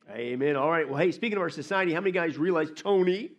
Amen. All right. Well, hey, speaking of our society, how many guys realize, Tony,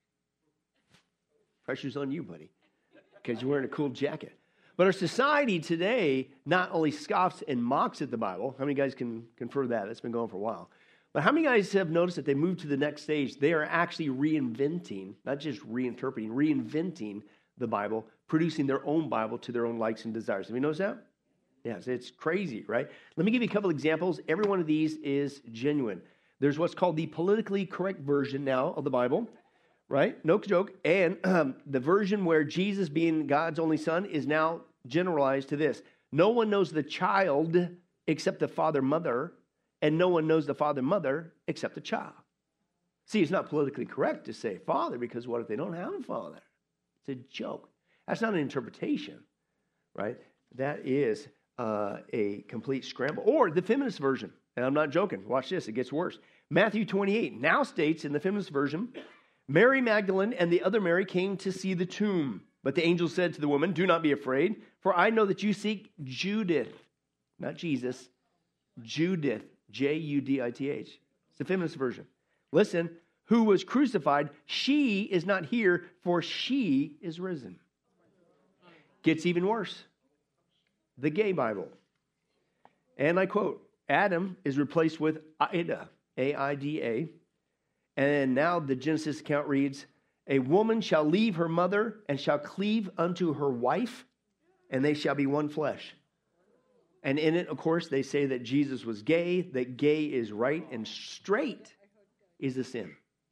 pressure's on you, buddy, because you're wearing a cool jacket. But our society today not only scoffs and mocks at the Bible. How many guys can confirm that? It's been going for a while. But how many guys have noticed that they moved to the next stage? They are actually reinventing, not just reinterpreting, reinventing the Bible, producing their own Bible to their own likes and desires. Have you noticed that? Yes, it's crazy, right? Let me give you a couple examples. Every one of these is genuine. There's what's called the politically correct version now of the Bible, right? No joke. And the version where Jesus, being God's only son, is now generalized to this. No one knows the child except the father, mother, and no one knows the father, mother except the child. See, it's not politically correct to say father, because what if they don't have a father? It's a joke. That's not an interpretation, right? That is a complete scramble. Or the feminist version. And I'm not joking. Watch this. It gets worse. Matthew 28 now states in the feminist version, Mary Magdalene and the other Mary came to see the tomb. But the angel said to the woman, do not be afraid, for I know that you seek Judith, not Jesus, Judith, Judith. It's the feminist version. Listen, who was crucified, she is not here, for she is risen. Gets even worse. The Gay Bible. And I quote, Adam is replaced with Ida, A-I-D-A. And now the Genesis account reads, a woman shall leave her mother and shall cleave unto her wife, and they shall be one flesh. And in it, of course, they say that Jesus was gay, that gay is right, and straight is a sin.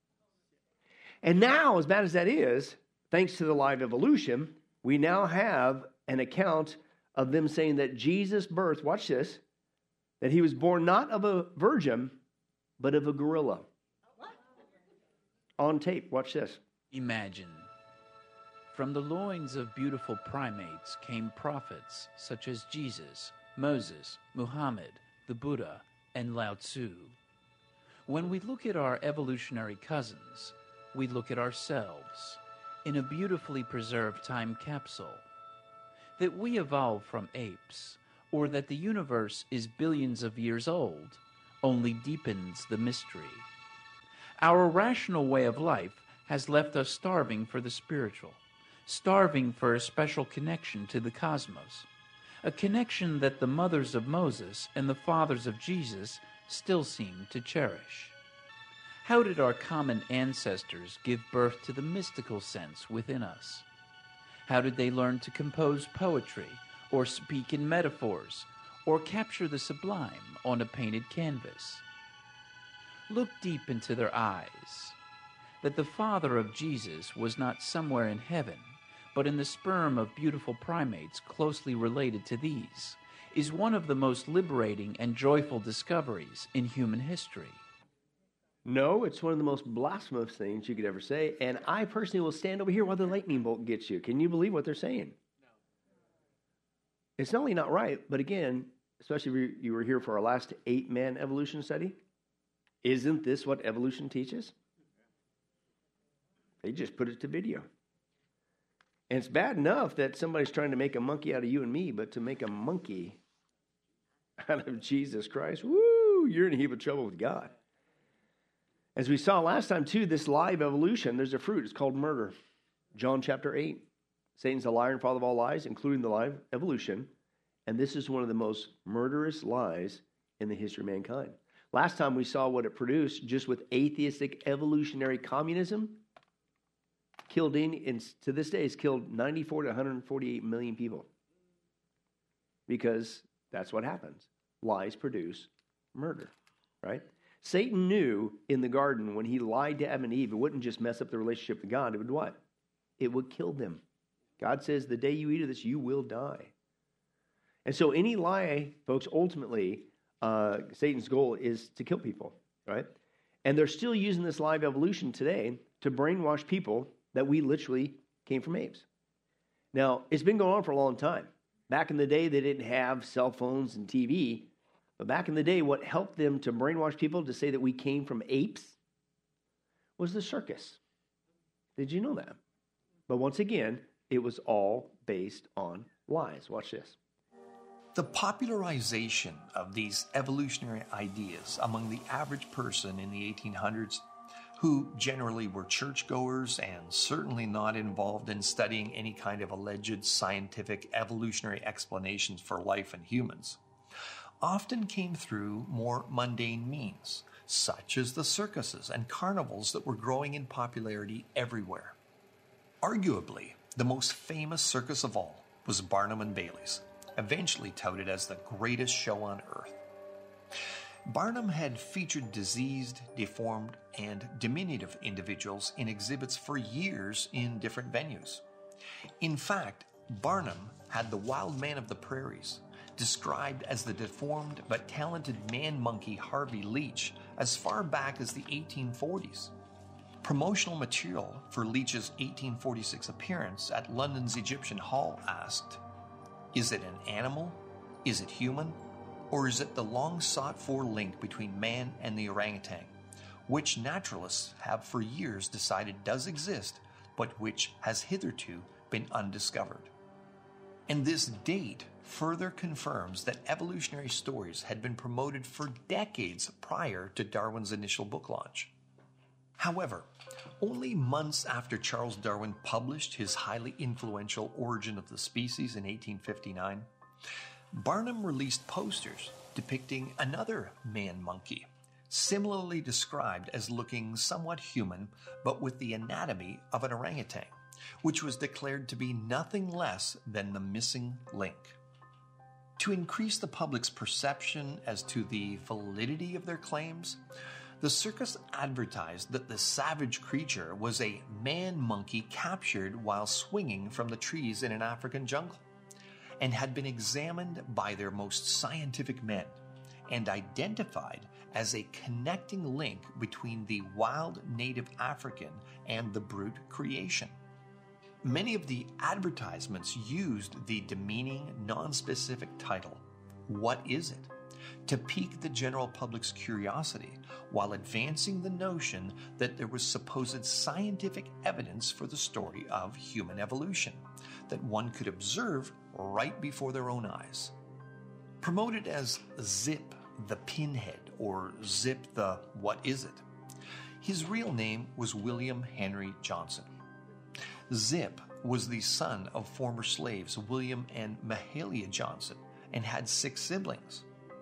And now, as bad as that is, thanks to the live evolution, we now have an account of them saying that Jesus' birth, watch this, that he was born not of a virgin, but of a gorilla. On tape, watch this. Imagine, from the loins of beautiful primates came prophets such as Jesus, Moses, Muhammad, the Buddha, and Lao Tzu. When we look at our evolutionary cousins, we look at ourselves in a beautifully preserved time capsule. That we evolved from apes, or that the universe is billions of years old, only deepens the mystery. Our rational way of life has left us starving for the spiritual, starving for a special connection to the cosmos, a connection that the mothers of Moses and the fathers of Jesus still seem to cherish. How did our common ancestors give birth to the mystical sense within us? How did they learn to compose poetry, or speak in metaphors, or capture the sublime on a painted canvas? Look deep into their eyes. That the father of Jesus was not somewhere in heaven, but in the sperm of beautiful primates closely related to these, is one of the most liberating and joyful discoveries in human history. No, it's one of the most blasphemous things you could ever say. And I personally will stand over here while the lightning bolt gets you. Can you believe what they're saying? No. It's not only not right, but again, especially if you were here for our last 8-man evolution study, isn't this what evolution teaches? They just put it to video. And it's bad enough that somebody's trying to make a monkey out of you and me, but to make a monkey out of Jesus Christ, woo, you're in a heap of trouble with God. As we saw last time, too, this live evolution, there's a fruit. It's called murder. John chapter 8. Satan's the liar and father of all lies, including the live evolution. And this is one of the most murderous lies in the history of mankind. Last time we saw what it produced just with atheistic evolutionary communism. To this day, it's killed 94 to 148 million people. Because that's what happens. Lies produce murder, right? Satan knew in the garden when he lied to Adam and Eve, it wouldn't just mess up the relationship with God. It would what? It would kill them. God says, the day you eat of this, you will die. And so any lie, folks, ultimately, Satan's goal is to kill people, right? And they're still using this live evolution today to brainwash people that we literally came from apes. Now, it's been going on for a long time. Back in the day, they didn't have cell phones and TV. But back in the day, what helped them to brainwash people to say that we came from apes was the circus. Did you know that? But once again, it was all based on lies. Watch this. The popularization of these evolutionary ideas among the average person in the 1800s, who generally were churchgoers and certainly not involved in studying any kind of alleged scientific evolutionary explanations for life and humans, often came through more mundane means, such as the circuses and carnivals that were growing in popularity everywhere. Arguably, the most famous circus of all was Barnum and Bailey's, eventually touted as the greatest show on earth. Barnum had featured diseased, deformed, and diminutive individuals in exhibits for years in different venues. In fact, Barnum had the wild man of the prairies, described as the deformed but talented man-monkey Harvey Leach as far back as the 1840s. Promotional material for Leach's 1846 appearance at London's Egyptian Hall asked, "Is it an animal? Is it human? Or is it the long-sought-for link between man and the orangutan, which naturalists have for years decided does exist, but which has hitherto been undiscovered?" And this date further confirms that evolutionary stories had been promoted for decades prior to Darwin's initial book launch. However, only months after Charles Darwin published his highly influential Origin of the Species in 1859, Barnum released posters depicting another man-monkey, similarly described as looking somewhat human but with the anatomy of an orangutan, which was declared to be nothing less than the missing link. To increase the public's perception as to the validity of their claims, the circus advertised that the savage creature was a man-monkey captured while swinging from the trees in an African jungle, and had been examined by their most scientific men and identified as a connecting link between the wild native African and the brute creation. Many of the advertisements used the demeaning, non-specific title, "What is it?" to pique the general public's curiosity while advancing the notion that there was supposed scientific evidence for the story of human evolution that one could observe right before their own eyes. Promoted as Zip the Pinhead or Zip the What Is It, his real name was William Henry Johnson. Zip was the son of former slaves William and Mahalia Johnson and had 6 siblings.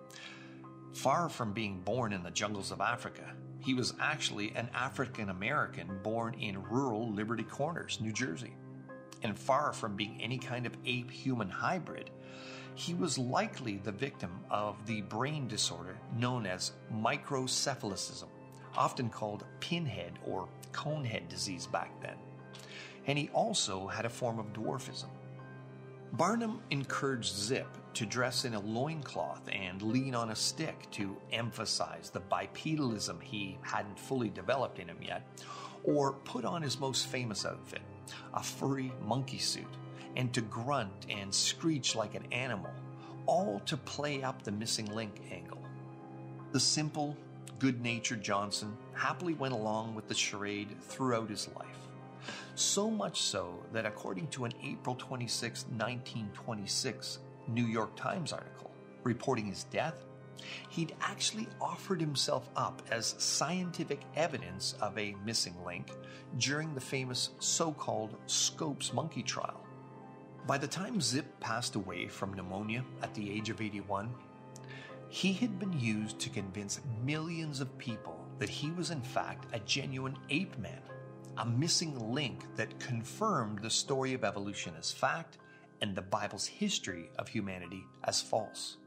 Far from being born in the jungles of Africa, he was actually an African American born in rural Liberty Corners, New Jersey. And far from being any kind of ape-human hybrid, he was likely the victim of the brain disorder known as microcephalicism, often called pinhead or conehead disease back then. And he also had a form of dwarfism. Barnum encouraged Zip to dress in a loincloth and lean on a stick to emphasize the bipedalism he hadn't fully developed in him yet, or put on his most famous outfit, a furry monkey suit, and to grunt and screech like an animal, all to play up the missing link angle. The simple, good-natured Johnson happily went along with the charade throughout his life. So much so that according to an April 26, 1926 New York Times article reporting his death, he'd actually offered himself up as scientific evidence of a missing link during the famous so-called Scopes monkey trial. By the time Zip passed away from pneumonia at the age of 81, he had been used to convince millions of people that he was in fact a genuine ape man, a missing link that confirmed the story of evolution as fact and the Bible's history of humanity as false.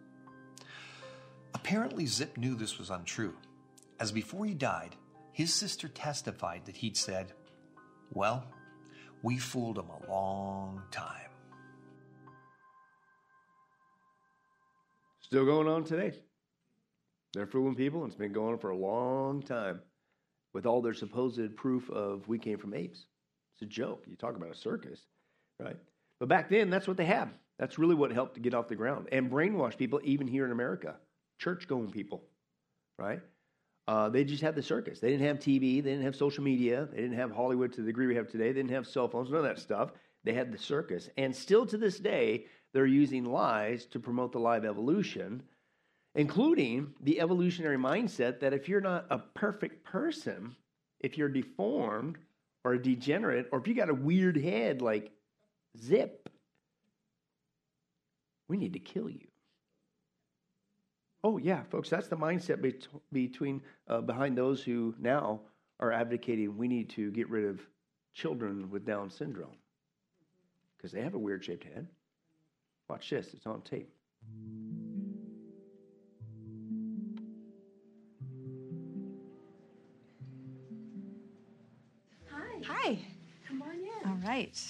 Apparently, Zip knew this was untrue, as before he died, his sister testified that he'd said, "Well, we fooled him a long time." Still going on today. They're fooling people, and it's been going on for a long time with all their supposed proof of we came from apes. It's a joke. You talk about a circus, right? But back then, that's what they had. That's really what helped to get off the ground and brainwash people, even here in America. Church-going people, right? They just had the circus. They didn't have TV. They didn't have social media. They didn't have Hollywood to the degree we have today. They didn't have cell phones, none of that stuff. They had the circus. And still to this day, they're using lies to promote the lie of evolution, including the evolutionary mindset that if you're not a perfect person, if you're deformed or a degenerate, or if you got a weird head like Zip, we need to kill you. Oh, yeah, folks, that's the mindset behind those who now are advocating we need to get rid of children with Down syndrome because they have a weird-shaped head. Watch this. It's on tape. Hi. Come on in. All right.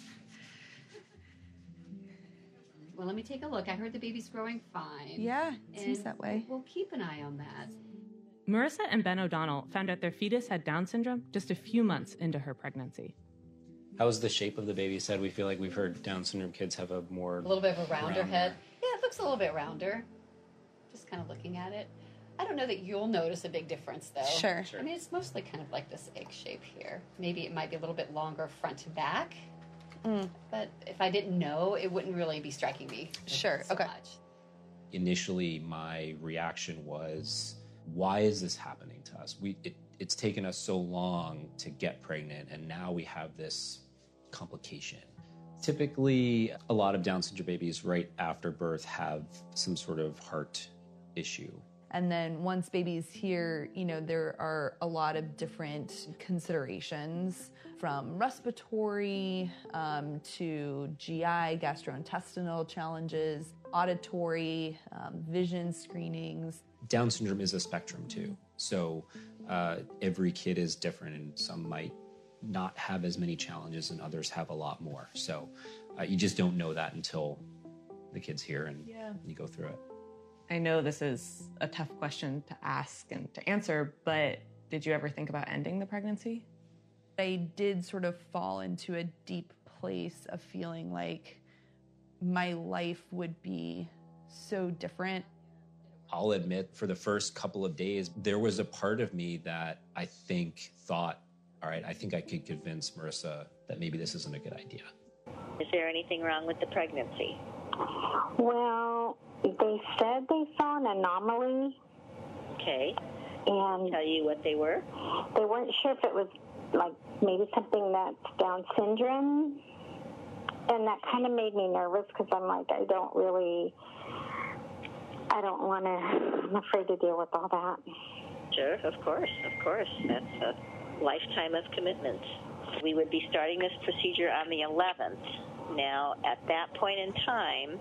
Well, let me take a look. I heard the baby's growing fine. Yeah, it seems And that way. We'll keep an eye on that. Marissa and Ben O'Donnell found out their fetus had Down syndrome just a few months into her pregnancy. How was the shape of the baby's head? We feel like we've heard Down syndrome kids have a little bit of a rounder head. Yeah, it looks a little bit rounder. Just kind of looking at it. I don't know that you'll notice a big difference, though. Sure. I mean, it's mostly kind of like this egg shape here. Maybe it might be a little bit longer front to back. But if I didn't know, it wouldn't really be striking me. Sure, so okay. much. Initially, my reaction was, why is this happening to us? It's taken us so long to get pregnant, and now we have this complication. Typically, a lot of Down syndrome babies right after birth have some sort of heart issue. And then once baby's here, there are a lot of different considerations from respiratory to GI, gastrointestinal challenges, auditory, vision screenings. Down syndrome is a spectrum too. So every kid is different, and some might not have as many challenges and others have a lot more. So you just don't know that until the kid's here and you go through it. I know this is a tough question to ask and to answer, but did you ever think about ending the pregnancy? I did sort of fall into a deep place of feeling like my life would be so different. I'll admit, for the first couple of days, there was a part of me that I think thought, all right, I think I could convince Marissa that maybe this isn't a good idea. Is there anything wrong with the pregnancy? Well, they said they saw an anomaly. Okay. And tell you what they were? They weren't sure if it was like maybe something that's Down syndrome. And that kind of made me nervous because I'm like, I'm afraid to deal with all that. Sure, of course. That's a lifetime of commitment. We would be starting this procedure on the 11th. Now, at that point in time,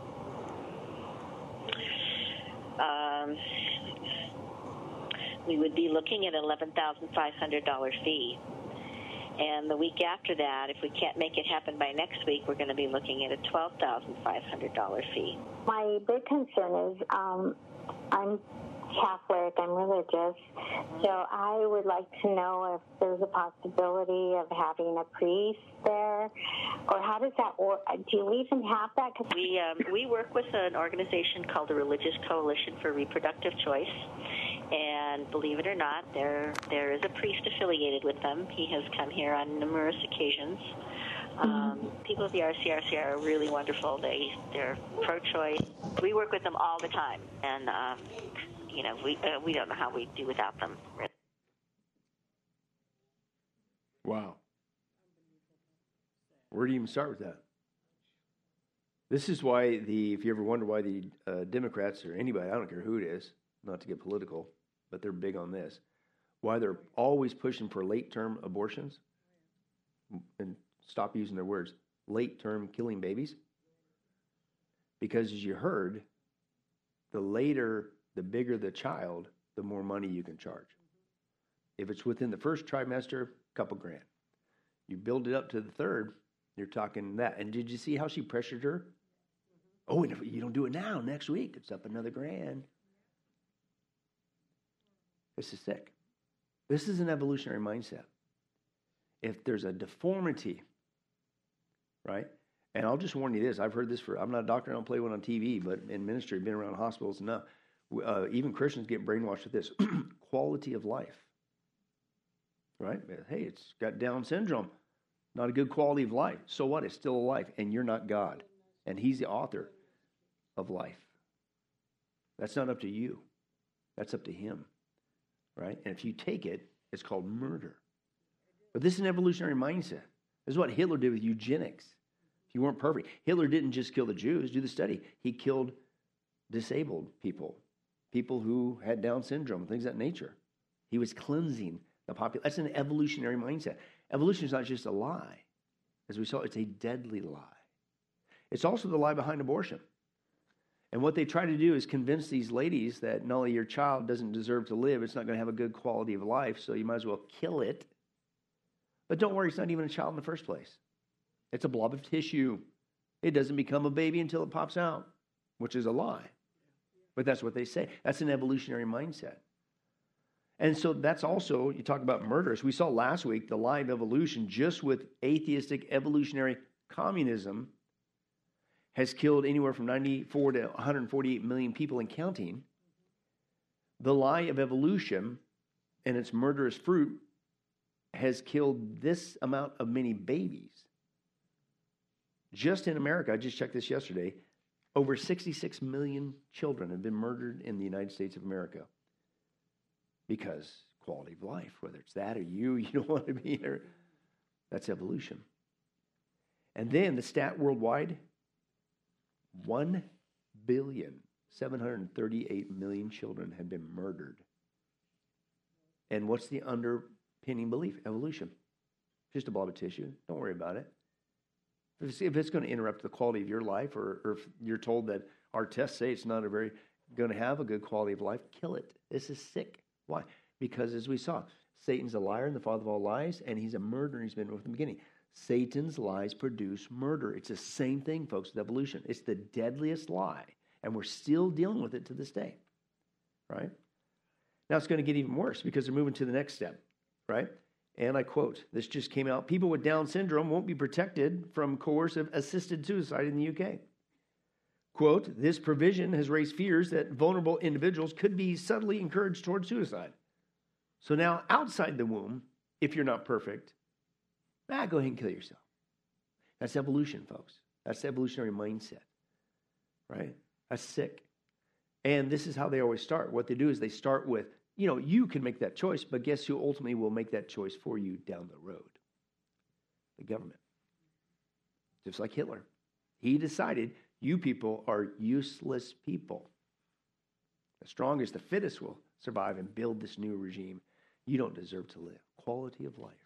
we would be looking at an $11,500 fee. And the week after that, if we can't make it happen by next week, we're going to be looking at a $12,500 fee. My big concern is I'm Catholic, I'm religious, so I would like to know if there's a possibility of having a priest there, or how does that work? Do you even have that? We work with an organization called the Religious Coalition for Reproductive Choice, and believe it or not, there is a priest affiliated with them. He has come here on numerous occasions. People at the RCRC are really wonderful. They're pro-choice. We work with them all the time, and we don't know how we do without them. Wow. Where do you even start with that? This is why if you ever wonder why the Democrats or anybody, I don't care who it is, not to get political, but they're big on this, why they're always pushing for late-term abortions, and stop using their words, late-term killing babies. Because as you heard, the bigger the child, the more money you can charge. If it's within the first trimester, a couple grand. You build it up to the third, you're talking that. And did you see how she pressured her? Oh, and if you don't do it now, next week, it's up another grand. This is sick. This is an evolutionary mindset. If there's a deformity, right? And I'll just warn you this. I've heard this I'm not a doctor, I don't play one on TV, but in ministry, I've been around hospitals enough. Even Christians get brainwashed with this. Quality of life, right? Hey, it's got Down syndrome. Not a good quality of life. So what? It's still a life, and you're not God. And he's the author of life. That's not up to you. That's up to him, right? And if you take it, it's called murder. But this is an evolutionary mindset. This is what Hitler did with eugenics. If you weren't perfect, Hitler didn't just kill the Jews. Do the study. He killed disabled people, people who had Down syndrome, things of that nature. He was cleansing the population. That's an evolutionary mindset. Evolution is not just a lie. As we saw, it's a deadly lie. It's also the lie behind abortion. And what they try to do is convince these ladies that not only your child doesn't deserve to live, it's not going to have a good quality of life, so you might as well kill it. But don't worry, it's not even a child in the first place. It's a blob of tissue. It doesn't become a baby until it pops out, which is a lie. But that's what they say. That's an evolutionary mindset. And so that's also, you talk about murders. We saw last week the lie of evolution just with atheistic evolutionary communism has killed anywhere from 94 to 148 million people and counting. The lie of evolution and its murderous fruit has killed this amount of many babies. Just in America, I just checked this yesterday, over 66 million children have been murdered in the United States of America because quality of life, whether it's that or you don't want to be here, that's evolution. And then the stat worldwide, 1,738,000,000 children have been murdered. And what's the underpinning belief? Evolution. Just a blob of tissue. Don't worry about it. If it's going to interrupt the quality of your life, or if you're told that our tests say it's not going to have a good quality of life, kill it. This is sick. Why? Because as we saw, Satan's a liar and the father of all lies, and he's a murderer. He's been from the beginning. Satan's lies produce murder. It's the same thing, folks, with evolution. It's the deadliest lie, and we're still dealing with it to this day, right? Now it's going to get even worse because they're moving to the next step, right? And I quote, this just came out, people with Down syndrome won't be protected from coercive assisted suicide in the UK. Quote, this provision has raised fears that vulnerable individuals could be subtly encouraged towards suicide. So now outside the womb, if you're not perfect, go ahead and kill yourself. That's evolution, folks. That's the evolutionary mindset, right? That's sick. And this is how they always start. What they do is they start with, you can make that choice, but guess who ultimately will make that choice for you down the road? The government. Just like Hitler. He decided you people are useless people. The strongest, the fittest will survive and build this new regime. You don't deserve to live. Quality of life.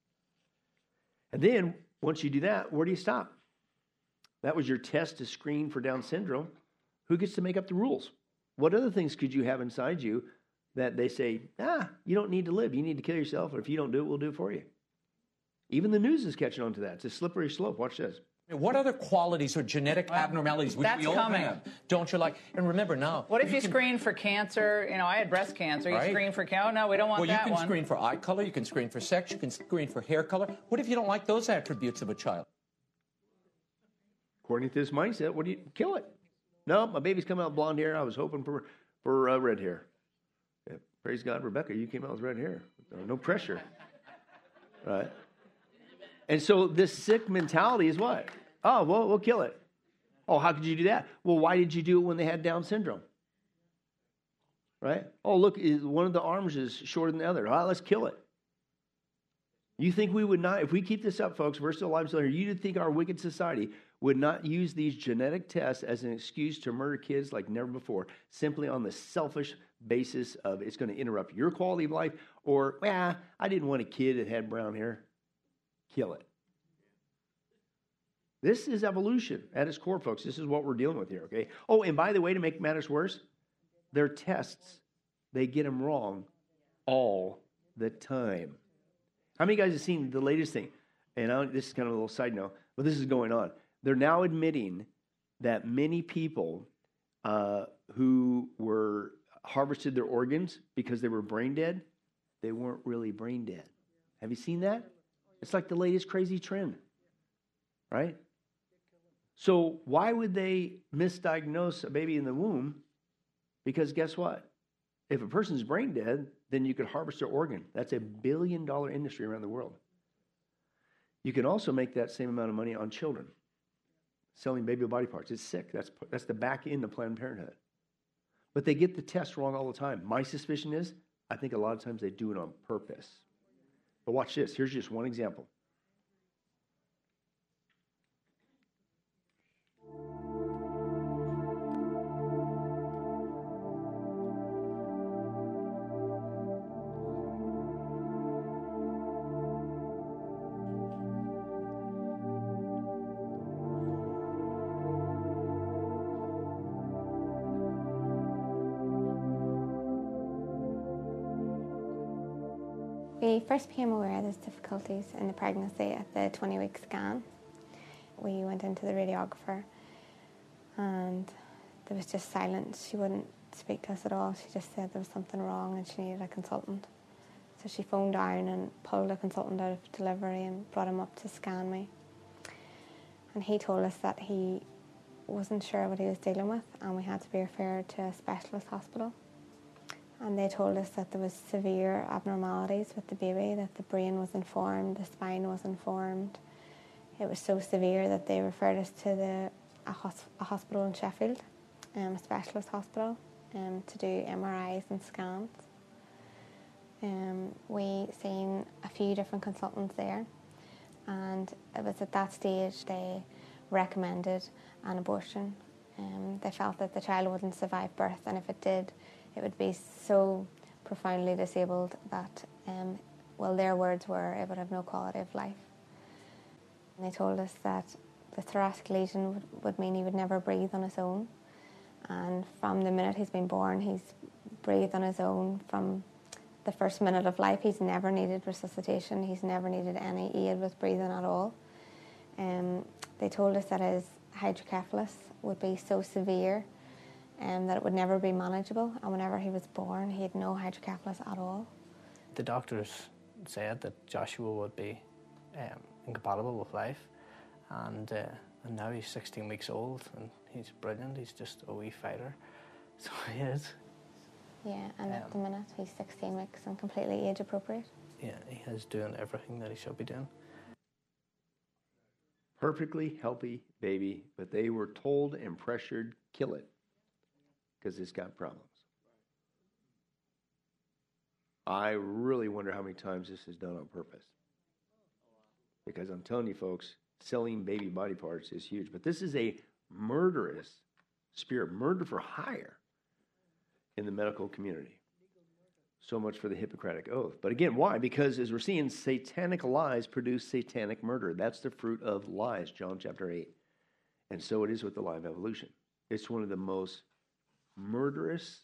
And then, once you do that, where do you stop? That was your test to screen for Down syndrome. Who gets to make up the rules? What other things could you have inside you that they say, you don't need to live. You need to kill yourself, or if you don't do it, we'll do it for you. Even the news is catching on to that. It's a slippery slope. Watch this. What other qualities or genetic abnormalities which we all have don't you like? And remember now. What if you screen for cancer? I had breast cancer. You screen for cancer. No, we don't want that one. Well, you can screen for eye color. You can screen for sex. You can screen for hair color. What if you don't like those attributes of a child? According to this mindset, what do you kill it? No, my baby's coming out blonde hair. I was hoping for red hair. Yeah, praise God, Rebecca, you came out with red hair. No pressure. Right? And so this sick mentality is what? Oh, well, we'll kill it. Oh, how could you do that? Well, why did you do it when they had Down syndrome? Right? Oh, look, one of the arms is shorter than the other. Let's kill it. You think we would not, if we keep this up, folks, we're still alive, still here, you'd think our wicked society would not use these genetic tests as an excuse to murder kids like never before, simply on the selfish basis of it's going to interrupt your quality of life, or, I didn't want a kid that had brown hair. Kill it. This is evolution at its core, folks. This is what we're dealing with here, okay? Oh, and by the way, to make matters worse, their tests, they get them wrong all the time. How many guys have seen the latest thing? And this is kind of a little side note, but this is going on. They're now admitting that many people who were harvested their organs because they were brain dead, they weren't really brain dead. Have you seen that? It's like the latest crazy trend, right? So why would they misdiagnose a baby in the womb? Because guess what? If a person's brain dead, then you could harvest their organ. That's a $1 billion industry around the world. You can also make that same amount of money on children. selling baby body parts. It's sick. That's the back end of Planned Parenthood. But they get the test wrong all the time. My suspicion is, I think a lot of times they do it on purpose. But watch this. Here's just one example. We first became aware of those difficulties in the pregnancy at the 20-week scan. We went into the radiographer and there was just silence. She wouldn't speak to us at all. She just said there was something wrong and she needed a consultant. So she phoned down and pulled a consultant out of delivery and brought him up to scan me. And he told us that he wasn't sure what he was dealing with and we had to be referred to a specialist hospital. And they told us that there was severe abnormalities with the baby, that the brain was informed, the spine was informed. It was so severe that they referred us to a hospital in Sheffield, a specialist hospital, to do MRIs and scans. We seen a few different consultants there, and it was at that stage they recommended an abortion. They felt that the child wouldn't survive birth, and if it did, it would be so profoundly disabled that, their words were, it would have no quality of life. And they told us that the thoracic lesion would mean he would never breathe on his own. And from the minute he's been born, he's breathed on his own. From the first minute of life, he's never needed resuscitation. He's never needed any aid with breathing at all. They told us that his hydrocephalus would be so severe that it would never be manageable, and whenever he was born he had no hydrocephalus at all. The doctors said that Joshua would be incompatible with life, and now he's 16 weeks old and he's brilliant. He's just a wee fighter, so he is. Yeah, and at the minute he's 16 weeks and completely age appropriate. Yeah, he is doing everything that he should be doing. Perfectly healthy baby, but they were told and pressured, kill it, because it's got problems. I really wonder how many times this is done on purpose. Because I'm telling you folks, selling baby body parts is huge. But this is a murderous spirit, murder for hire in the medical community. So much for the Hippocratic Oath. But again, why? Because as we're seeing, satanic lies produce satanic murder. That's the fruit of lies, John chapter 8. And so it is with the lie of evolution. It's one of the most murderous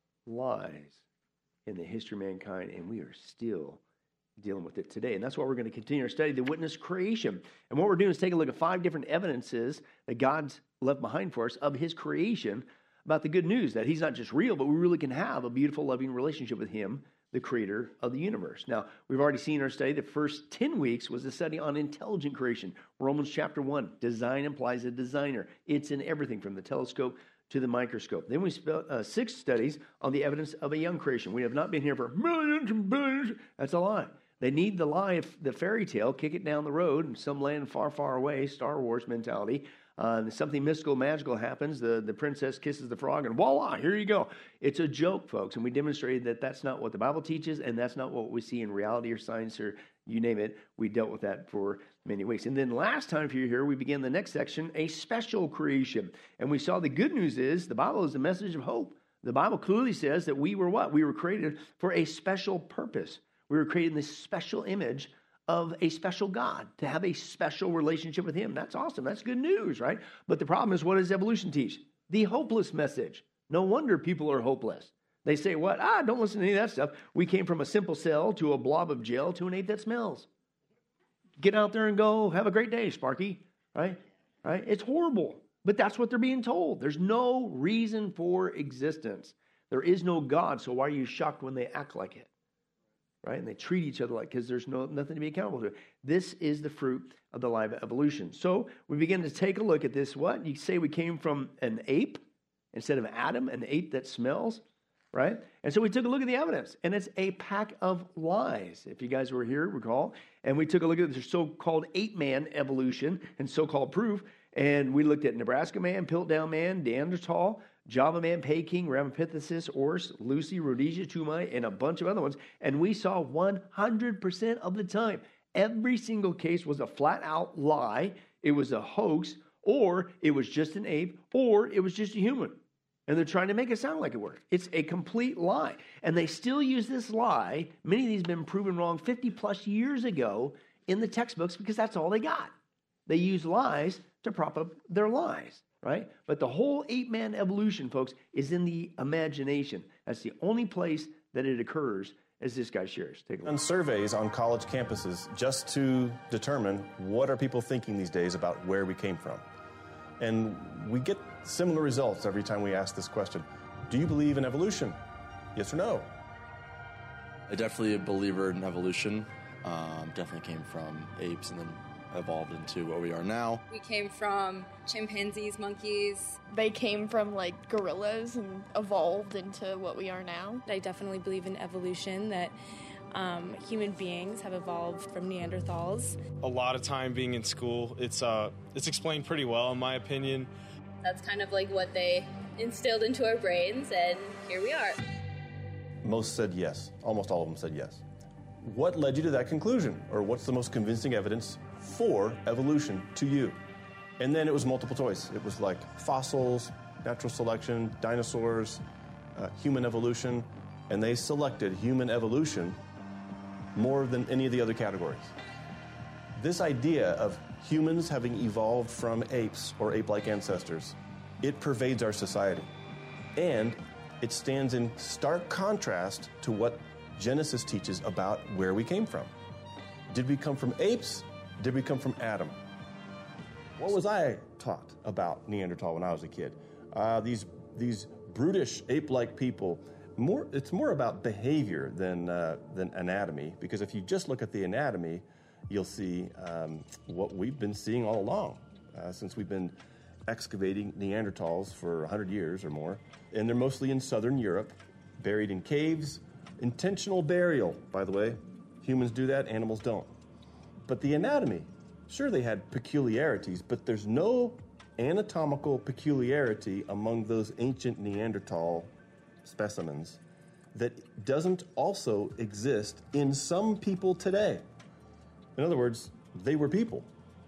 lies in the history of mankind, and we are still dealing with it today. And that's why we're going to continue our study, the witness creation. And what we're doing is take a look at 5 different evidences that God's left behind for us of his creation, about the good news that he's not just real, but we really can have a beautiful, loving relationship with him, the creator of the universe. Now, we've already seen in our study, the first 10 weeks was a study on intelligent creation. Romans chapter 1, design implies a designer. It's in everything from the telescope to the microscope. Then we spent 6 studies on the evidence of a young creation. We have not been here for millions and billions. That's a lie. They need the lie of the fairy tale, kick it down the road in some land far, far away, Star Wars mentality. Something mystical, magical happens. The princess kisses the frog, and voila, here you go. It's a joke, folks, and we demonstrated that that's not what the Bible teaches, and that's not what we see in reality or science or you name it. We dealt with that for many weeks. And then last time, if you're here, we began the next section, a special creation. And we saw the good news is the Bible is a message of hope. The Bible clearly says that we were what? We were created for a special purpose. We were created in this special image of a special God, to have a special relationship with him. That's awesome. That's good news, right? But the problem is, what does evolution teach? The hopeless message. No wonder people are hopeless. They say, what? Don't listen to any of that stuff. We came from a simple cell to a blob of gel to an ape that smells. Get out there and go. Have a great day, Sparky. Right? It's horrible. But that's what they're being told. There's no reason for existence. There is no God, so why are you shocked when they act like it? Right? And they treat each other like, because there's nothing to be accountable to. This is the fruit of the lie of evolution. So we begin to take a look at this. What? You say we came from an ape instead of Adam, an ape that smells, right? And so we took a look at the evidence, and it's a pack of lies. If you guys were here, recall. And we took a look at the so-called 8-man evolution and so-called proof. And we looked at Nebraska man, Piltdown man, Neanderthal, Java man, Peking, Ramapithecus, Ors, Lucy, Rhodesia, Tumai, and a bunch of other ones. And we saw 100% of the time, every single case was a flat-out lie. It was a hoax, or it was just an ape, or it was just a human. And they're trying to make it sound like it worked. It's a complete lie. And they still use this lie. Many of these have been proven wrong 50-plus years ago in the textbooks because that's all they got. They use lies to prop up their lies, right? But the whole ape-man evolution, folks, is in the imagination. That's the only place that it occurs, as this guy shares. Take a look. On surveys on college campuses just to determine what are people thinking these days about where we came from. And we get similar results every time we ask this question. Do you believe in evolution? Yes or no? I'm definitely a believer in evolution. Definitely came from apes and then evolved into what we are now. We came from chimpanzees, monkeys. They came from like gorillas and evolved into what we are now. I definitely believe in evolution, that human beings have evolved from Neanderthals. A lot of time being in school, it's explained pretty well in my opinion. That's kind of like what they instilled into our brains, and here we are. Most said yes. Almost all of them said yes. What led you to that conclusion? Or what's the most convincing evidence for evolution to you? And then it was multiple choice. It was like fossils, natural selection, dinosaurs, human evolution, and they selected human evolution more than any of the other categories. This idea of humans having evolved from apes or ape-like ancestors, it pervades our society. And it stands in stark contrast to what Genesis teaches about where we came from. Did we come from apes? Did we come from Adam? What was I taught about Neanderthal when I was a kid? These brutish ape-like people. It's more about behavior than anatomy, because if you just look at the anatomy, you'll see what we've been seeing all along since we've been excavating Neanderthals for 100 years or more. And they're mostly in southern Europe, buried in caves. Intentional burial, by the way. Humans do that, animals don't. But the anatomy, sure, they had peculiarities, but there's no anatomical peculiarity among those ancient Neanderthal specimens that doesn't also exist in some people today. In other words, they were people.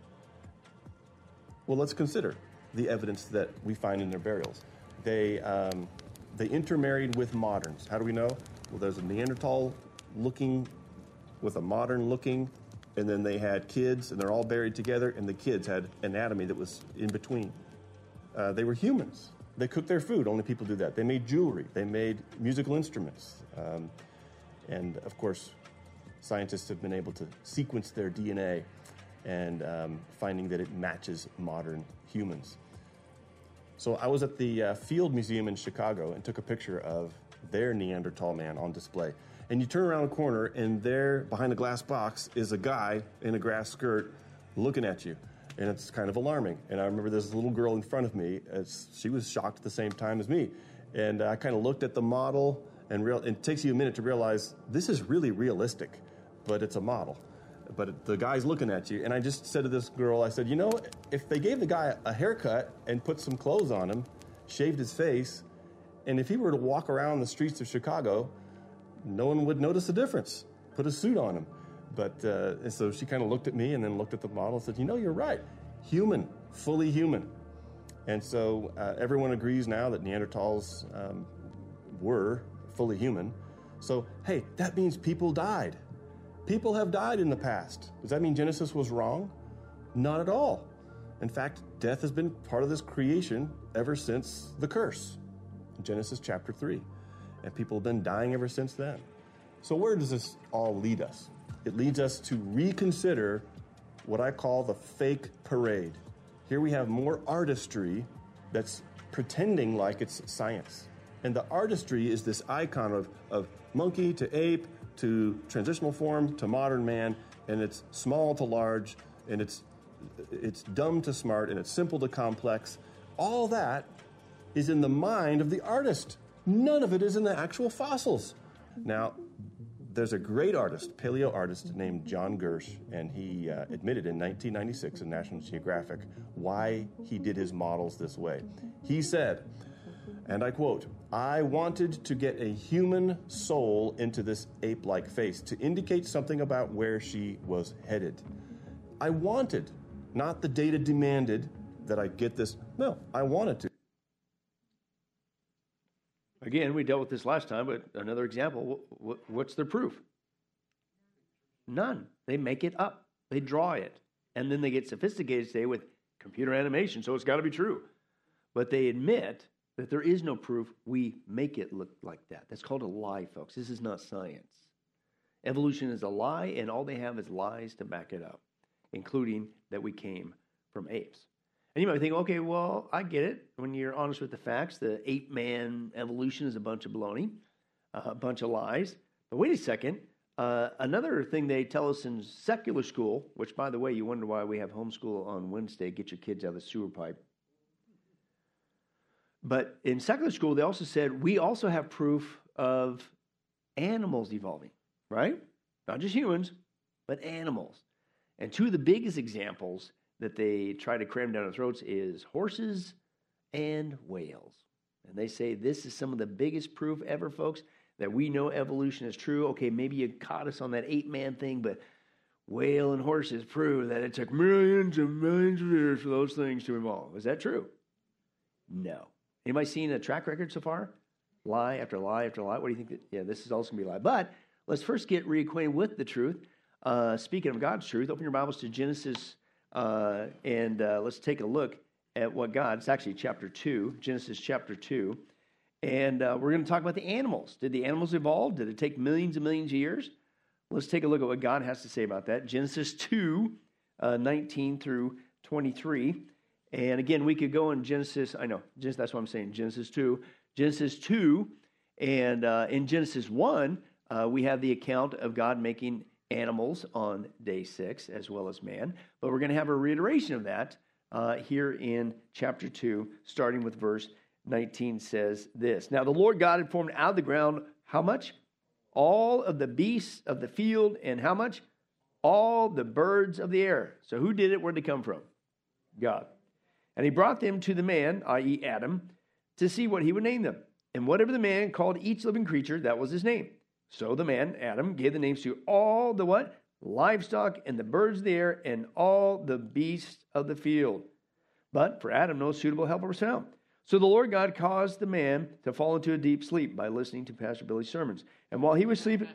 Well, let's consider the evidence that we find in their burials. They intermarried with moderns. How do we know? Well, there's a Neanderthal looking with a modern looking, and then they had kids, and they're all buried together, and the kids had anatomy that was in between. They were humans. They cooked their food. Only people do that. They made jewelry. They made musical instruments. And, of course, scientists have been able to sequence their DNA and finding that it matches modern humans. So I was at the Field Museum in Chicago and took a picture of their Neanderthal man on display. And you turn around the corner, and there, behind a glass box, is a guy in a grass skirt looking at you. And it's kind of alarming. And I remember this little girl in front of me, she was shocked at the same time as me. And I kind of looked at the model, and it takes you a minute to realize this is really realistic, but it's a model. But the guy's looking at you, and I just said to this girl, I said, you know, if they gave the guy a haircut and put some clothes on him, shaved his face, and if he were to walk around the streets of Chicago, no one would notice the difference. Put a suit on him. But so she kind of looked at me and then looked at the model and said, you know, you're right. Human, fully human. And so everyone agrees now that Neanderthals were fully human. So, hey, that means people died. People have died in the past. Does that mean Genesis was wrong? Not at all. In fact, death has been part of this creation ever since the curse, Genesis chapter 3. And people have been dying ever since then. So where does this all lead us? It leads us to reconsider what I call the fake parade. Here we have more artistry that's pretending like it's science. And the artistry is this icon of monkey to ape to transitional form to modern man, and it's small to large, and it's dumb to smart, and it's simple to complex. All that is in the mind of the artist. None of it is in the actual fossils. Now, There's a great artist, paleo artist named John Gersh, and he admitted in 1996 in National Geographic why he did his models this way. He said, and I quote, "I wanted to get a human soul into this ape-like face to indicate something about where she was headed. I wanted, not the data demanded that I get this. No, I wanted to." Again, we dealt with this last time, but another example, what's their proof? None. They make it up. They draw it. And then they get sophisticated today with computer animation, so it's got to be true. But they admit that there is no proof. We make it look like that. That's called a lie, folks. This is not science. Evolution is a lie, and all they have is lies to back it up, including that we came from apes. And you might think, okay, well, I get it. When you're honest with the facts, the ape-man evolution is a bunch of baloney, a bunch of lies. But wait a second. Another thing they tell us in secular school, which, by the way, you wonder why we have homeschool on Wednesday, get your kids out of the sewer pipe. But in secular school, they also said we also have proof of animals evolving, right? Not just humans, but animals. And two of the biggest examples that they try to cram down our throats is horses and whales. And they say this is some of the biggest proof ever, folks, that we know evolution is true. Okay, maybe you caught us on that ape-man thing, but whale and horses prove that it took millions and millions of years for those things to evolve. Is that true? No. Anybody seen a track record so far? Lie after lie after lie. What do you think? This is also going to be a lie. But let's first get reacquainted with the truth. Speaking of God's truth, open your Bibles to Genesis and let's take a look at what God, it's actually chapter 2, Genesis chapter 2. And we're going to talk about the animals. Did the animals evolve? Did it take millions and millions of years? Let's take a look at what God has to say about that. Genesis 2, 19 through 23. And again, we could go in Genesis, that's what I'm saying, Genesis 2. Genesis 2, and in Genesis 1, we have the account of God making animals on day 6 as well as man. But we're going to have a reiteration of that here in chapter 2, starting with verse 19 says this. Now the Lord God had formed out of the ground how much? All of the beasts of the field, and how much? All the birds of the air. So who did it? Where'd they come from? God. And he brought them to the man, i.e. Adam, to see what he would name them. And whatever the man called each living creature, that was his name. So the man, Adam, gave the names to all the what? Livestock and the birds of the air and all the beasts of the field. But for Adam, no suitable helper was found. So the Lord God caused the man to fall into a deep sleep by listening to Pastor Billy's sermons. And while he was sleeping...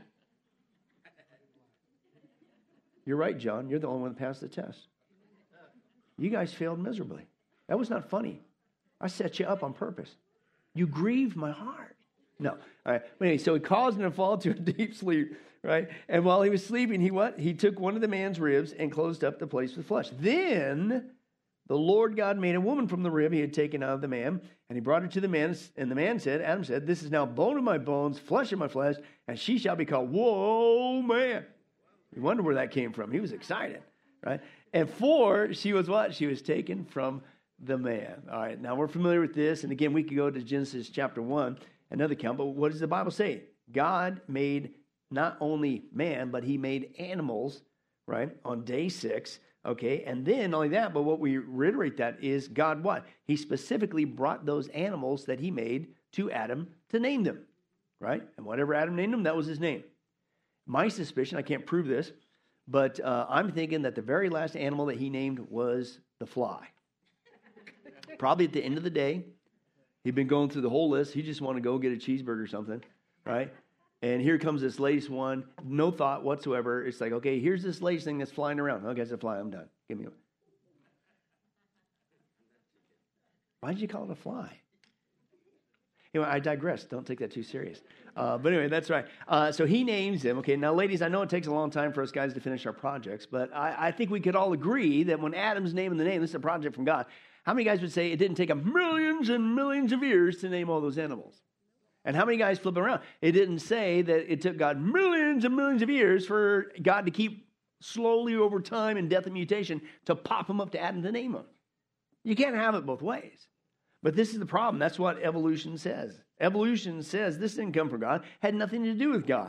You're right, John. You're the only one that passed the test. You guys failed miserably. That was not funny. I set you up on purpose. You grieved my heart. No. All right. But anyway, so he caused him to fall into a deep sleep, right? And while he was sleeping, he took one of the man's ribs and closed up the place with flesh. Then the Lord God made a woman from the rib he had taken out of the man, and he brought her to the man. And the man said, Adam said, "This is now bone of my bones, flesh of my flesh, and she shall be called, whoa, man." You wonder where that came from. He was excited, right? And for she was what? She was taken from the man. All right, now we're familiar with this. And again, we could go to Genesis chapter 1, another account. But what does the Bible say? God made not only man, but he made animals, right, on day 6. Okay, and then not only that, but what we reiterate that is God what? He specifically brought those animals that he made to Adam to name them, right? And whatever Adam named them, that was his name. My suspicion, I can't prove this, but I'm thinking that the very last animal that he named was the fly. Probably at the end of the day, he'd been going through the whole list. He just wanted to go get a cheeseburger or something, right? And here comes this latest one. No thought whatsoever. It's like, okay, here's this latest thing that's flying around. Okay, it's a fly. I'm done. Give me one. Why did you call it a fly? Anyway, I digress. Don't take that too serious. But anyway, that's right. So he names them. Okay, now, ladies, I know it takes a long time for us guys to finish our projects, but I think we could all agree that when Adam's naming the name, this is a project from God. How many guys would say it didn't take him millions and millions of years to name all those animals? And how many guys flip around? It didn't say that it took God millions and millions of years for God to keep slowly over time and death and mutation to pop them up to Adam to name them. You can't have it both ways. But this is the problem. That's what evolution says. Evolution says this didn't come from God, had nothing to do with God.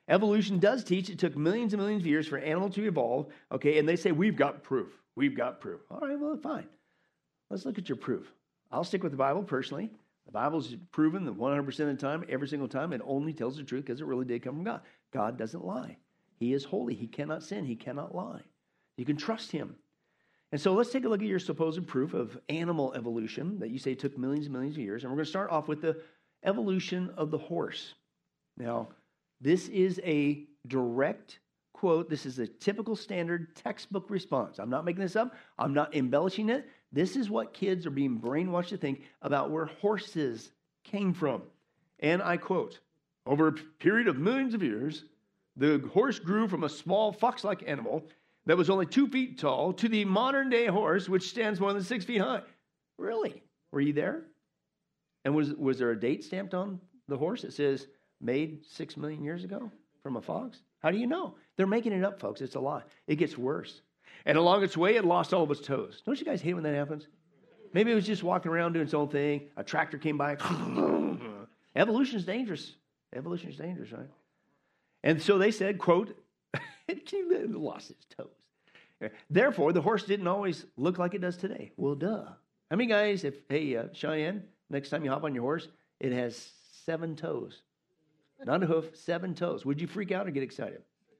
Evolution does teach it took millions and millions of years for an animal to evolve, okay? And they say, we've got proof. We've got proof. All right, well, fine. Let's look at your proof. I'll stick with the Bible personally. The Bible's proven that 100% of the time, every single time, it only tells the truth because it really did come from God. God doesn't lie. He is holy. He cannot sin. He cannot lie. You can trust him. And so let's take a look at your supposed proof of animal evolution that you say took millions and millions of years. And we're going to start off with the evolution of the horse. Now, this is a direct quote. This is a typical standard textbook response. I'm not making this up. I'm not embellishing it. This is what kids are being brainwashed to think about where horses came from. And I quote, over a period of millions of years, the horse grew from a small fox-like animal that was only 2 feet tall to the modern-day horse, which stands more than 6 feet high. Really? Were you there? And was there a date stamped on the horse that says, made 6 million years ago from a fox? How do you know? They're making it up, folks. It's a lie. It gets worse. And along its way, it lost all of its toes. Don't you guys hate when that happens? Maybe it was just walking around doing its own thing. A tractor came by. Evolution is dangerous. Evolution is dangerous, right? And so they said, quote, it lost its toes. Therefore, the horse didn't always look like it does today. Well, duh. How many guys, Cheyenne, next time you hop on your horse, it has 7 toes. Not a hoof, 7 toes. Would you freak out or get excited?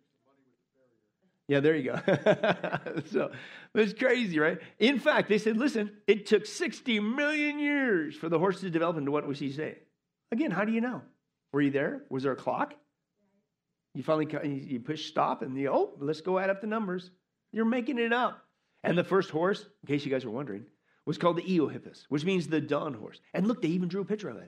Yeah, there you go. So it's crazy, right? In fact, they said, listen, it took 60 million years for the horse to develop into what we see today. Again, how do you know? Were you there? Was there a clock? You finally you push stop and let's go add up the numbers. You're making it up. And the first horse, in case you guys were wondering, was called the Eohippus, which means the dawn horse. And look, they even drew a picture of it.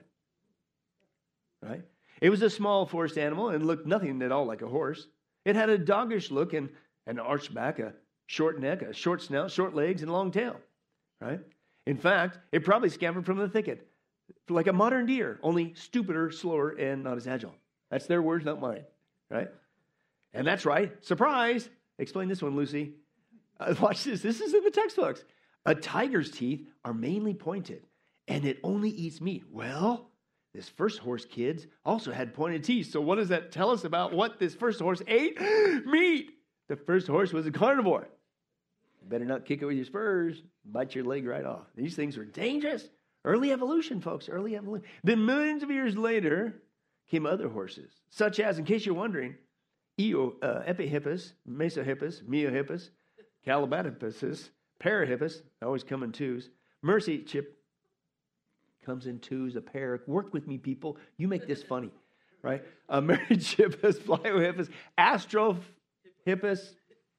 Right? It was a small forest animal and looked nothing at all like a horse. It had a doggish look and an arched back, a short neck, a short snout, short legs, and a long tail. Right? In fact, it probably scampered from the thicket like a modern deer, only stupider, slower, and not as agile. That's their words, not mine. Right? And that's right. Surprise! Explain this one, Lucy. Watch this. This is in the textbooks. A tiger's teeth are mainly pointed, and it only eats meat. Well, this first horse, kids, also had pointed teeth. So what does that tell us about what this first horse ate? Meat! The first horse was a carnivore. You better not kick it with your spurs. Bite your leg right off. These things are dangerous. Early evolution, folks. Early evolution. Then millions of years later came other horses, such as, in case you're wondering, Epihippus, Mesohippus, Miohippus, Calabatippus, Parahippus, always come in twos. Mercy chip comes in twos, a pair. Work with me, people. You make this funny, right? Merychippus, Pliohippus, Astrohippus.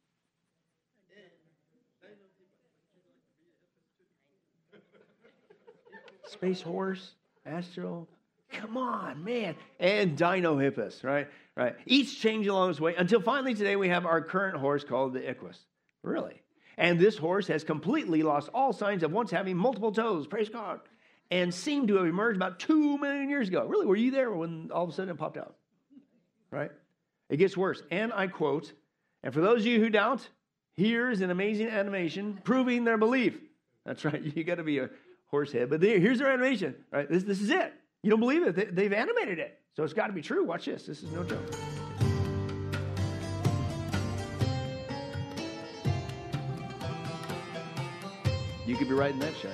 Space horse, Astro. Come on, man. And Dinohippus, right? Right. Each changed along its way until finally today we have our current horse called the Equus. Really? And this horse has completely lost all signs of once having multiple toes, praise God, and seemed to have emerged about 2 million years ago. Really, were you there when all of a sudden it popped out? Right? It gets worse. And I quote, and for those of you who doubt, here's an amazing animation proving their belief. That's right. You got to be a horse head. But here's their animation. Right? This is it. You don't believe it. They've animated it. So it's got to be true. Watch this. This is no joke. You could be right in that, Cheyenne.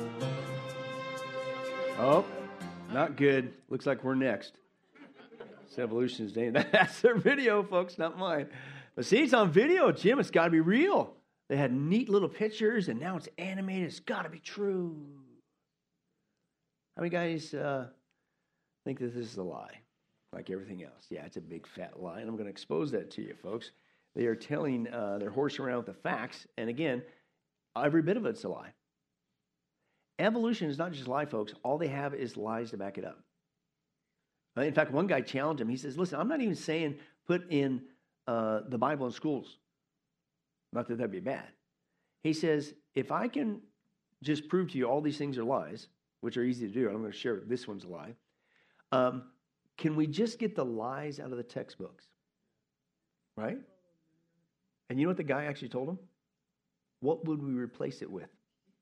Oh, not good. Looks like we're next. Horse evolution is named. That's their video, folks, not mine. But see, it's on video, Jim. It's got to be real. They had neat little pictures, and now it's animated. It's got to be true. How many guys think that this is a lie, like everything else? Yeah, it's a big fat lie, and I'm going to expose that to you, folks. They are telling their horse around with the facts, and again, every bit of it's a lie. Evolution is not just a lie, folks. All they have is lies to back it up. In fact, one guy challenged him. He says, listen, I'm not even saying put in the Bible in schools. Not that that'd be bad. He says, if I can just prove to you all these things are lies, which are easy to do, and I'm going to share this one's a lie, can we just get the lies out of the textbooks? Right? And you know what the guy actually told him? What would we replace it with?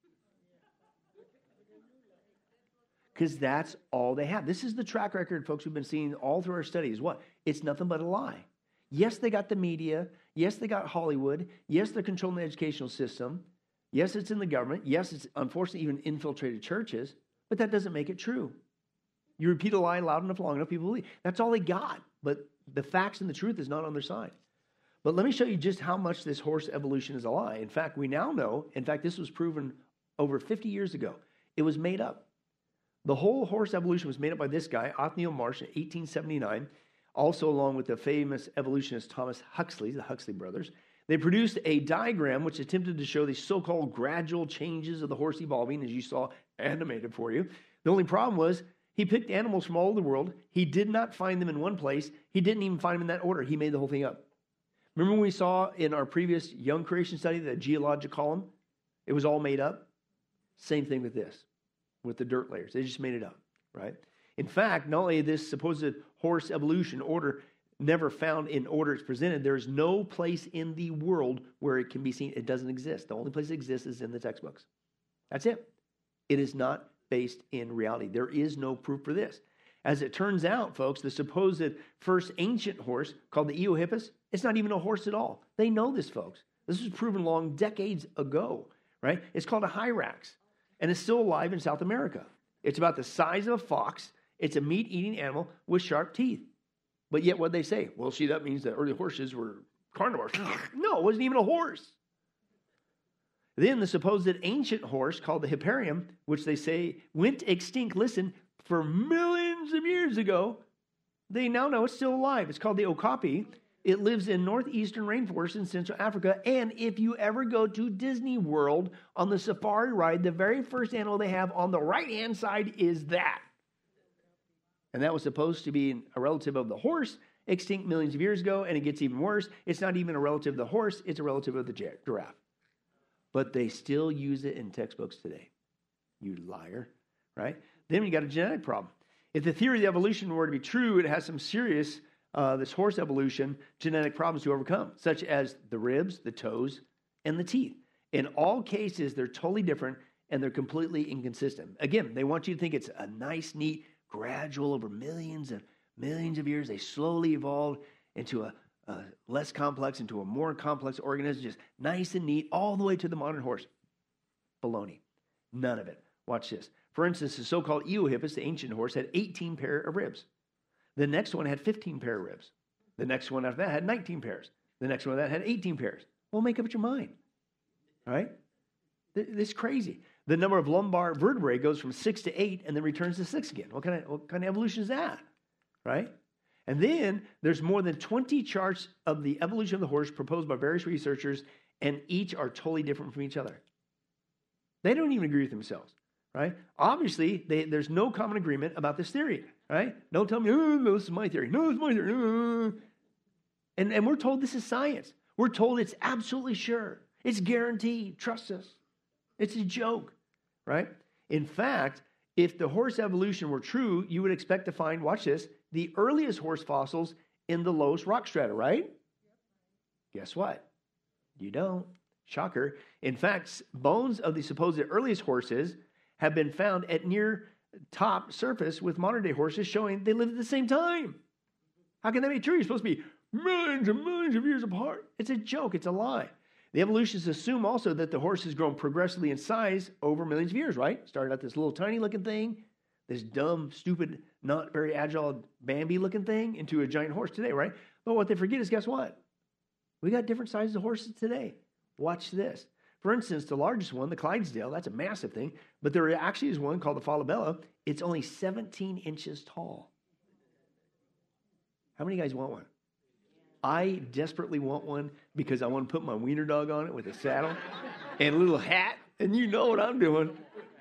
Because that's all they have. This is the track record, folks, we've been seeing all through our studies. What? It's nothing but a lie. Yes, they got the media. Yes, they got Hollywood. Yes, they're controlling the educational system. Yes, it's in the government. Yes, it's unfortunately even infiltrated churches. But that doesn't make it true. You repeat a lie loud enough, long enough, people believe. That's all they got. But the facts and the truth is not on their side. But let me show you just how much this horse evolution is a lie. In fact, we now know, in fact, this was proven over 50 years ago. It was made up. The whole horse evolution was made up by this guy, Othniel Marsh, in 1879, also along with the famous evolutionist Thomas Huxley, the Huxley brothers. They produced a diagram which attempted to show these so-called gradual changes of the horse evolving, as you saw animated for you. The only problem was he picked animals from all over the world. He did not find them in one place. He didn't even find them in that order. He made the whole thing up. Remember when we saw in our previous Young Creation study, the geologic column? It was all made up. Same thing with this, with the dirt layers. They just made it up, right? In fact, not only this supposed horse evolution order never found in order it's presented, there's no place in the world where it can be seen. It doesn't exist. The only place it exists is in the textbooks. That's it. It is not based in reality. There is no proof for this. As it turns out, folks, the supposed first ancient horse called the Eohippus, it's not even a horse at all. They know this, folks. This was proven long decades ago, right? It's called a hyrax, and it's still alive in South America. It's about the size of a fox. It's a meat-eating animal with sharp teeth. But yet what they say, well, see, that means that early horses were carnivores. No, it wasn't even a horse. Then the supposed ancient horse called the Hipparium, which they say went extinct, listen, for millions of years ago, they now know it's still alive. It's called the Okapi. It lives in northeastern rainforests in Central Africa. And if you ever go to Disney World on the safari ride, the very first animal they have on the right-hand side is that. And that was supposed to be a relative of the horse, extinct millions of years ago, and it gets even worse. It's not even a relative of the horse, it's a relative of the giraffe. But they still use it in textbooks today. You liar, right? Then you got a genetic problem. If the theory of the evolution were to be true, it has some serious, this horse evolution, genetic problems to overcome, such as the ribs, the toes, and the teeth. In all cases, they're totally different, and they're completely inconsistent. Again, they want you to think it's a nice, neat, gradual, over millions and millions of years, they slowly evolved into a less complex, into a more complex organism, just nice and neat, all the way to the modern horse. Baloney. None of it. Watch this. For instance, the so-called Eohippus, the ancient horse, had 18 pair of ribs. The next one had 15 pair of ribs. The next one after that had 19 pairs. The next one after that had 18 pairs. Well, make up your mind. All right? This is crazy. The number of lumbar vertebrae goes from 6 to 8 and then returns to 6 again. What kind of evolution is that? Right? And then there's more than 20 charts of the evolution of the horse proposed by various researchers, and each are totally different from each other. They don't even agree with themselves, right? Obviously, there's no common agreement about this theory, right? Don't tell me, oh, no, this is my theory. No, it's my theory. No. And we're told this is science. We're told it's absolutely sure. It's guaranteed. Trust us. It's a joke, right? In fact, if the horse evolution were true, you would expect to find, watch this, the earliest horse fossils in the lowest rock strata, right? Guess what? You don't. Shocker. In fact, bones of the supposed earliest horses have been found at near top surface with modern day horses, showing they lived at the same time. How can that be true? You're supposed to be millions and millions of years apart. It's a joke. It's a lie. The evolutionists assume also that the horse has grown progressively in size over millions of years, right? Started out this little tiny looking thing, this dumb, stupid, not very agile Bambi-looking thing into a giant horse today, right? But what they forget is, guess what? We got different sizes of horses today. Watch this. For instance, the largest one, the Clydesdale, that's a massive thing, but there actually is one called the Falabella. It's only 17 inches tall. How many guys want one? I desperately want one because I want to put my wiener dog on it with a saddle and a little hat, and you know what I'm doing.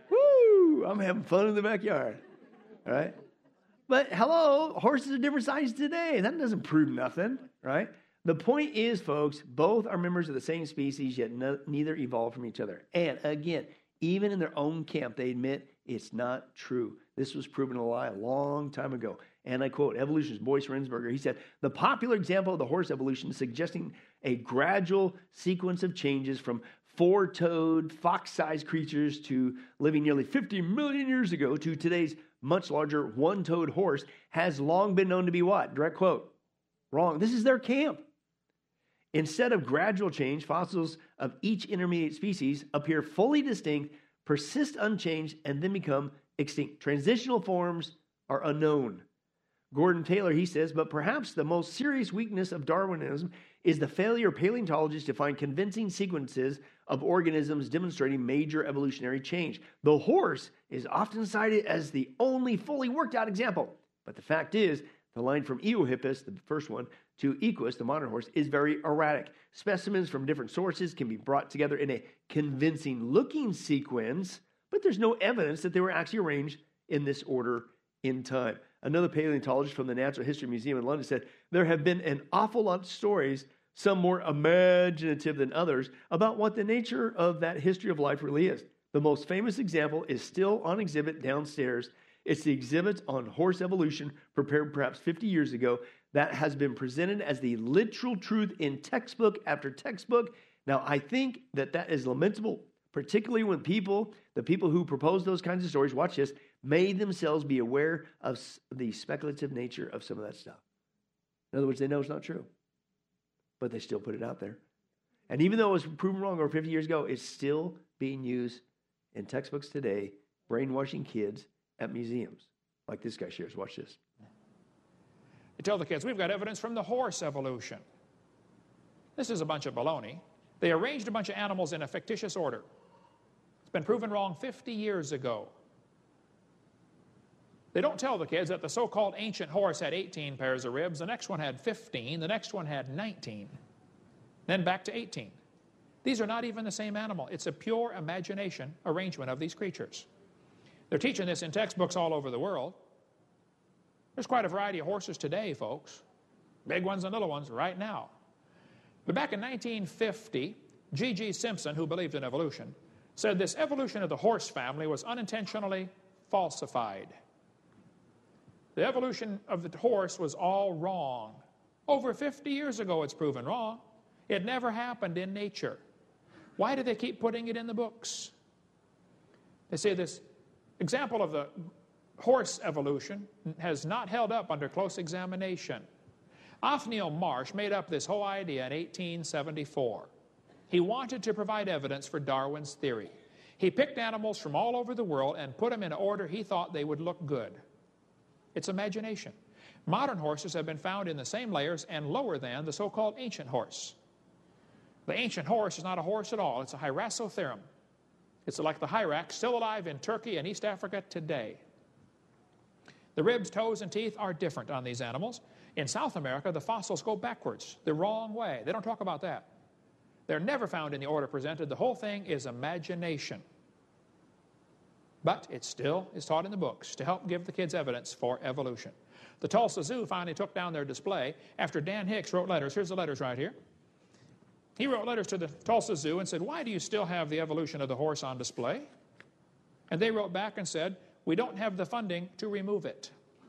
Woo! I'm having fun in the backyard, right? But hello, horses are different sizes today. That doesn't prove nothing, right? The point is, folks, both are members of the same species, yet neither evolved from each other. And again, even in their own camp, they admit it's not true. This was proven a lie a long time ago. And I quote evolutionist Boyce Rensberger. He said, the popular example of the horse evolution is suggesting a gradual sequence of changes from four-toed, fox-sized creatures to living nearly 50 million years ago to today's much larger one-toed horse has long been known to be what? Direct quote. Wrong. This is their camp. Instead of gradual change, fossils of each intermediate species appear fully distinct, persist unchanged, and then become extinct. Transitional forms are unknown. Gordon Taylor, he says, but perhaps the most serious weakness of Darwinism is the failure of paleontologists to find convincing sequences of organisms demonstrating major evolutionary change. The horse is often cited as the only fully worked out example. But the fact is, the line from Eohippus, the first one, to Equus, the modern horse, is very erratic. Specimens from different sources can be brought together in a convincing-looking sequence, but there's no evidence that they were actually arranged in this order in time. Another paleontologist from the Natural History Museum in London said, there have been an awful lot of stories, some more imaginative than others, about what the nature of that history of life really is. The most famous example is still on exhibit downstairs. It's the exhibit on horse evolution, prepared perhaps 50 years ago, that has been presented as the literal truth in textbook after textbook. Now, I think that is lamentable, particularly when the people who propose those kinds of stories, watch this, may themselves be aware of the speculative nature of some of that stuff. In other words, they know it's not true, but they still put it out there. And even though it was proven wrong over 50 years ago, it's still being used in textbooks today, brainwashing kids at museums, like this guy shares. Watch this. You tell the kids, we've got evidence from the horse evolution. This is a bunch of baloney. They arranged a bunch of animals in a fictitious order. It's been proven wrong 50 years ago. They don't tell the kids that the so-called ancient horse had 18 pairs of ribs, the next one had 15, the next one had 19, then back to 18. These are not even the same animal. It's a pure imagination arrangement of these creatures. They're teaching this in textbooks all over the world. There's quite a variety of horses today, folks. Big ones and little ones right now. But back in 1950, G.G. Simpson, who believed in evolution, said this evolution of the horse family was unintentionally falsified. The evolution of the horse was all wrong. Over 50 years ago, it's proven wrong. It never happened in nature. Why do they keep putting it in the books? They say this example of the horse evolution has not held up under close examination. Othniel Marsh made up this whole idea in 1874. He wanted to provide evidence for Darwin's theory. He picked animals from all over the world and put them in an order he thought they would look good. It's imagination. Modern horses have been found in the same layers and lower than the so-called ancient horse. The ancient horse is not a horse at all. It's a Hyracotherum. It's like the hyrax, still alive in Turkey and East Africa today. The ribs, toes, and teeth are different on these animals. In South America, the fossils go backwards, the wrong way. They don't talk about that. They're never found in the order presented. The whole thing is imagination. But it still is taught in the books to help give the kids evidence for evolution. The Tulsa Zoo finally took down their display after Dan Hicks wrote letters. Here's the letters right here. He wrote letters to the Tulsa Zoo and said, why do you still have the evolution of the horse on display? And they wrote back and said, we don't have the funding to remove it.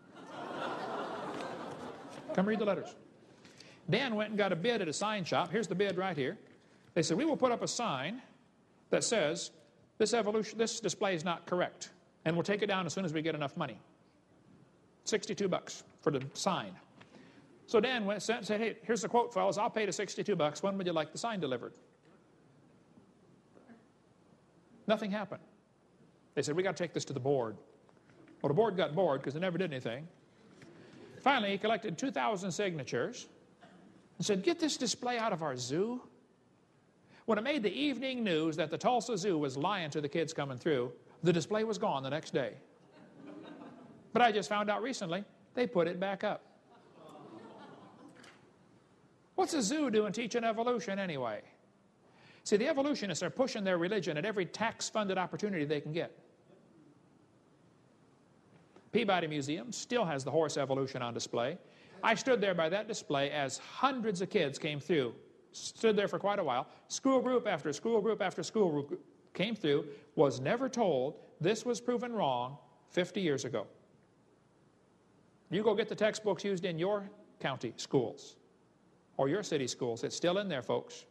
Come read the letters. Dan went and got a bid at a sign shop. Here's the bid right here. They said, we will put up a sign that says, this display is not correct, and we'll take it down as soon as we get enough money. $62 for the sign. So Dan went and said, hey, here's the quote, fellas. I'll pay the $62. When would you like the sign delivered? Nothing happened. They said, we got to take this to the board. Well, the board got bored because they never did anything. Finally, he collected 2,000 signatures and said, get this display out of our zoo. When it made the evening news that the Tulsa Zoo was lying to the kids coming through, the display was gone the next day. But I just found out recently, they put it back up. What's a zoo doing teaching evolution anyway? See, the evolutionists are pushing their religion at every tax-funded opportunity they can get. Peabody Museum still has the horse evolution on display. I stood there by that display as hundreds of kids came through. Stood there for quite a while. School group after school group after school group came through, was never told this was proven wrong 50 years ago. You go get the textbooks used in your county schools or your city schools. It's still in there, folks.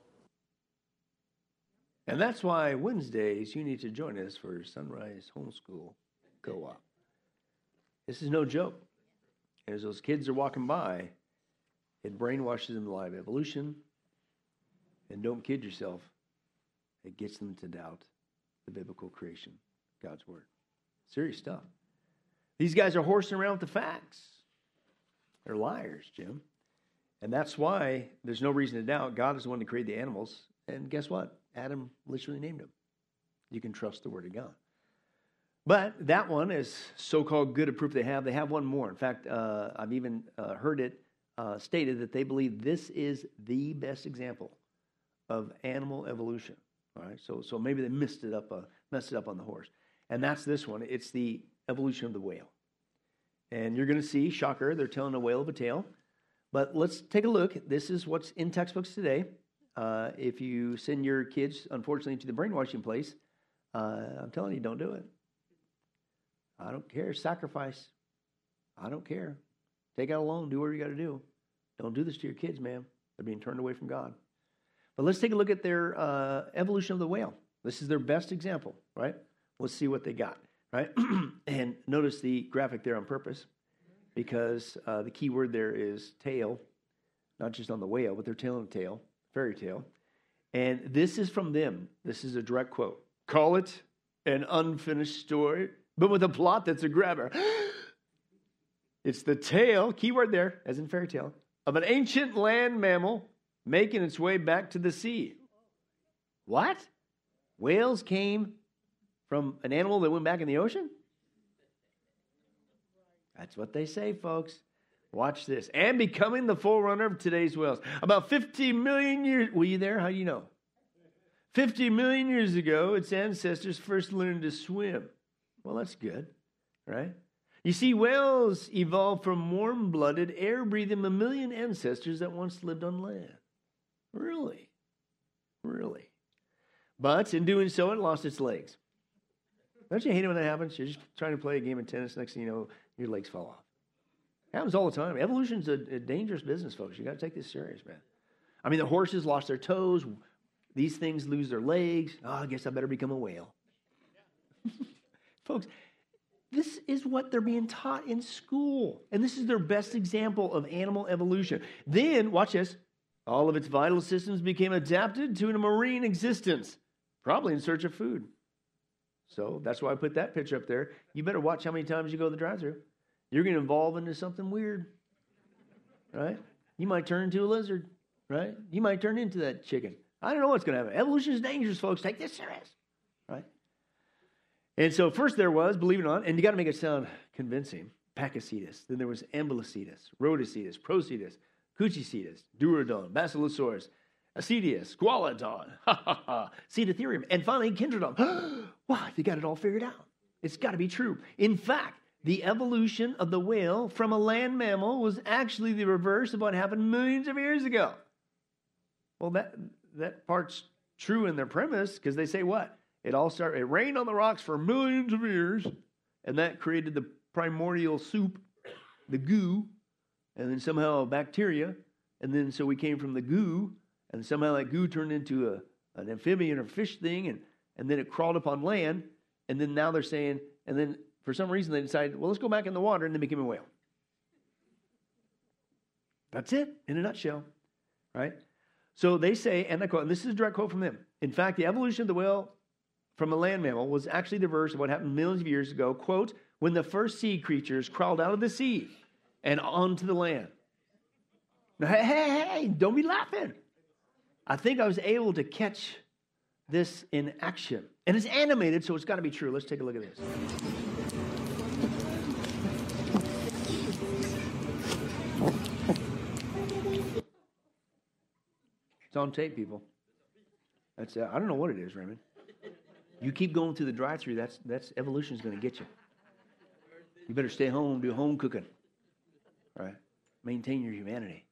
And that's why Wednesdays you need to join us for Sunrise Homeschool Co-op. This is no joke. As those kids are walking by, it brainwashes them to live evolution. And don't kid yourself, it gets them to doubt the biblical creation, God's Word. Serious stuff. These guys are horsing around with the facts. They're liars, Jim. And that's why there's no reason to doubt God is the one that created the animals. And guess what? Adam literally named them. You can trust the Word of God. But that one is so-called good a proof they have. They have one more. In fact, I've even heard it stated that they believe this is the best example of animal evolution. All right, so maybe they messed it up on the horse, and that's this one. It's the evolution of the whale, and you're going to see, shocker, they're telling a whale of a tale. But let's take a look. This is what's in textbooks today. If you send your kids, unfortunately, to the brainwashing place, I'm telling you, don't do it. I don't care. Sacrifice. I don't care. Take out a loan. Do whatever you got to do. Don't do this to your kids, man. They're being turned away from God. But let's take a look at their evolution of the whale. This is their best example, right? Let's see what they got, right? And notice the graphic there on purpose, because the key word there is tail, not just on the whale, but they're telling a tale, fairy tale. And this is from them. This is a direct quote. Call it an unfinished story, but with a plot that's a grabber. It's the tale, keyword there, as in fairy tale, of an ancient land mammal making its way back to the sea. What? Whales came from an animal that went back in the ocean? That's what they say, folks. Watch this. And becoming the forerunner of today's whales. About 50 million years... Were you there? How do you know? 50 million years ago, its ancestors first learned to swim. Well, that's good, right? You see, whales evolved from warm-blooded, air-breathing mammalian ancestors that once lived on land. Really? Really? But in doing so, it lost its legs. Don't you hate it when that happens? You're just trying to play a game of tennis, next thing you know, your legs fall off. It happens all the time. Evolution's a dangerous business, folks. You got to take this serious, man. I mean, the horses lost their toes. These things lose their legs. Oh, I guess I better become a whale. Folks, this is what they're being taught in school. And this is their best example of animal evolution. Then, watch this. All of its vital systems became adapted to a marine existence, probably in search of food. So that's why I put that picture up there. You better watch how many times you go to the drive-thru. You're going to evolve into something weird, right? You might turn into a lizard, right? You might turn into that chicken. I don't know what's going to happen. Evolution is dangerous, folks. Take this serious, right? And so first there was, believe it or not, and you got to make it sound convincing, Pakicetus. Then there was Ambulocetus, Rhodocetus, Procetus, Cuchicetus, Durodon, Basilosaurus, Acetius, Squalodon, Cetatherium, and finally Kindrodon. Wow, they got it all figured out. It's got to be true. In fact, the evolution of the whale from a land mammal was actually the reverse of what happened millions of years ago. Well, that part's true in their premise, because they say what? It rained on the rocks for millions of years, and that created the primordial soup, the goo, and then somehow bacteria, and then so we came from the goo, and somehow that goo turned into an amphibian or fish thing, and then it crawled up on land, and then now they're saying, and then for some reason they decided, well, let's go back in the water, and then became a whale. That's it, in a nutshell, right? So they say, and I quote, and this is a direct quote from them, in fact, the evolution of the whale from a land mammal was actually the reverse of what happened millions of years ago. Quote, when the first sea creatures crawled out of the sea and onto the land. Now, hey, don't be laughing. I think I was able to catch this in action. And it's animated, so it's got to be true. Let's take a look at this. It's on tape, people. That's I don't know what it is, Raymond. You keep going through the drive-thru, that's evolution's going to get you. You better stay home, do home cooking. Right? Maintain your humanity.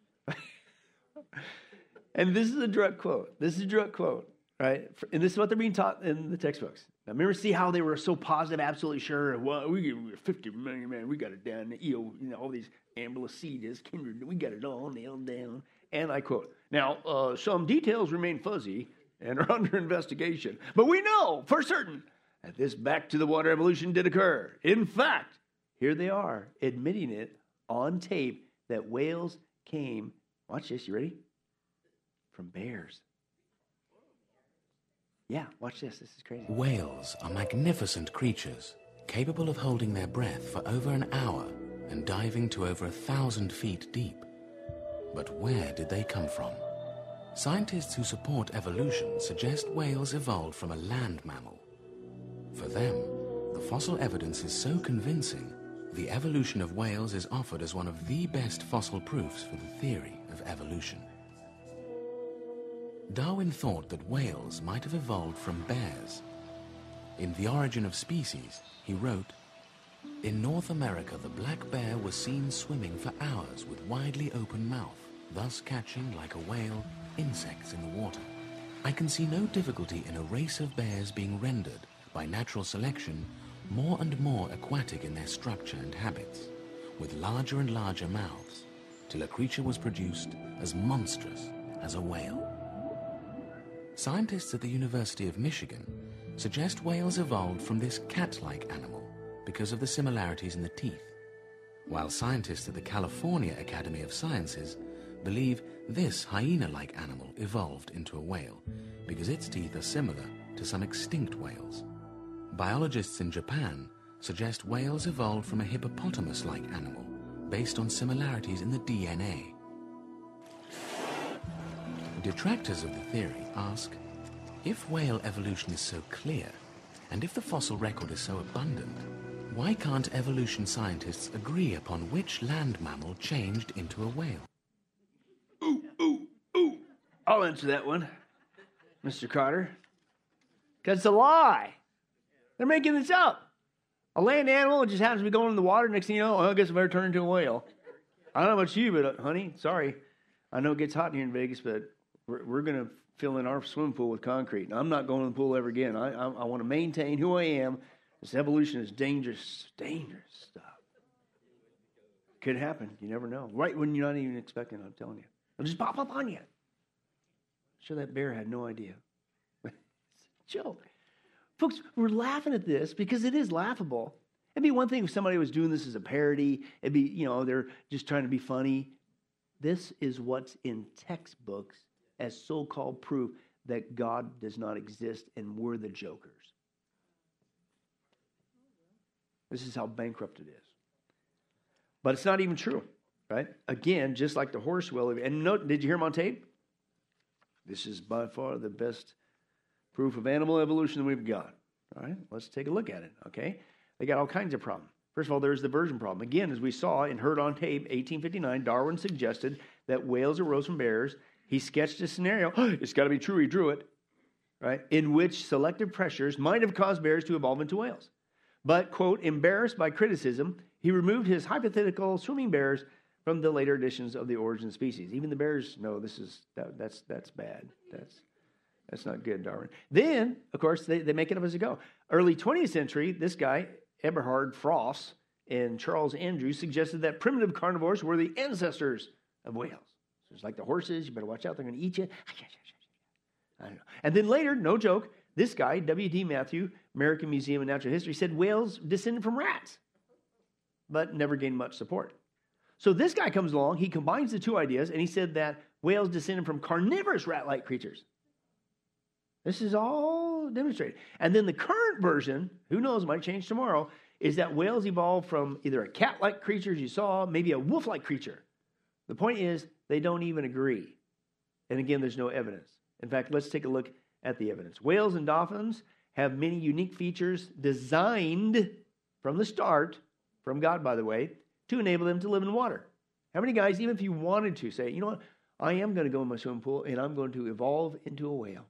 And this is a direct quote. Right? And this is what they're being taught in the textbooks. Now, remember, see how they were so positive, absolutely sure. Well, we're 50 million, man. We got it down. All these ambulocetus, kindred, we got it all nailed down. And I quote, now, some details remain fuzzy and are under investigation. But we know for certain that this back-to-the-water evolution did occur. In fact, here they are admitting it on tape that whales came, watch this, you ready? From bears. Yeah, watch this. This is crazy. Whales are magnificent creatures, capable of holding their breath for over an hour and diving to over 1,000 feet deep. But where did they come from? Scientists who support evolution suggest whales evolved from a land mammal. For them, the fossil evidence is so convincing, the evolution of whales is offered as one of the best fossil proofs for the theory of evolution. Darwin thought that whales might have evolved from bears. In The Origin of Species, he wrote, "In North America, the black bear was seen swimming for hours with widely open mouth, thus catching, like a whale, insects in the water. I can see no difficulty in a race of bears being rendered, by natural selection, more and more aquatic in their structure and habits, with larger and larger mouths, till a creature was produced as monstrous as a whale." Scientists at the University of Michigan suggest whales evolved from this cat-like animal because of the similarities in the teeth, while scientists at the California Academy of Sciences believe this hyena-like animal evolved into a whale because its teeth are similar to some extinct whales. Biologists in Japan suggest whales evolved from a hippopotamus-like animal based on similarities in the DNA. Detractors of the theory ask, if whale evolution is so clear, and if the fossil record is so abundant, why can't evolution scientists agree upon which land mammal changed into a whale? I'll answer that one, Mr. Carter. Because it's a lie. They're making this up. A land animal just happens to be going in the water. Next thing you know, I guess I better turn into a whale. I don't know about you, but honey, sorry. I know it gets hot here in Vegas, but we're going to fill in our swimming pool with concrete. And I'm not going to the pool ever again. I want to maintain who I am. This evolution is dangerous stuff. Could happen. You never know. Right when you're not even expecting, I'm telling you. It'll just pop up on you. I'm sure that bear had no idea. It's a joke. Folks, we're laughing at this because it is laughable. It'd be one thing if somebody was doing this as a parody. It'd be, they're just trying to be funny. This is what's in textbooks as so-called proof that God does not exist and we're the jokers. This is how bankrupt it is. But it's not even true, right? Again, just like the horse whale. And note, did you hear him on tape? This is by far the best proof of animal evolution that we've got. All right, let's take a look at it, okay? They got all kinds of problems. First of all, there's the version problem. Again, as we saw and heard on tape, 1859, Darwin suggested that whales arose from bears. He sketched a scenario. It's got to be true. He drew it, right? In which selective pressures might have caused bears to evolve into whales. But, quote, embarrassed by criticism, he removed his hypothetical swimming bears from the later editions of The Origin of Species. Even the bears know that's bad. That's not good, Darwin. Then, of course, they make it up as they go. Early 20th century, this guy, Eberhard Frost and Charles Andrews, suggested that primitive carnivores were the ancestors of whales. So it's like the horses, you better watch out, they're going to eat you. I don't know. And then later, no joke, this guy, W.D. Matthew, American Museum of Natural History, said whales descended from rats, but never gained much support. So this guy comes along, he combines the two ideas, and he said that whales descended from carnivorous rat-like creatures. This is all demonstrated. And then the current version, who knows, might change tomorrow, is that whales evolved from either a cat-like creature, as you saw, maybe a wolf-like creature. The point is, they don't even agree. And again, there's no evidence. In fact, let's take a look at the evidence. Whales and dolphins have many unique features designed from the start, from God, by the way, to enable them to live in water. How many guys, even if you wanted to, say, you know what, I am going to go in my swimming pool and I'm going to evolve into a whale?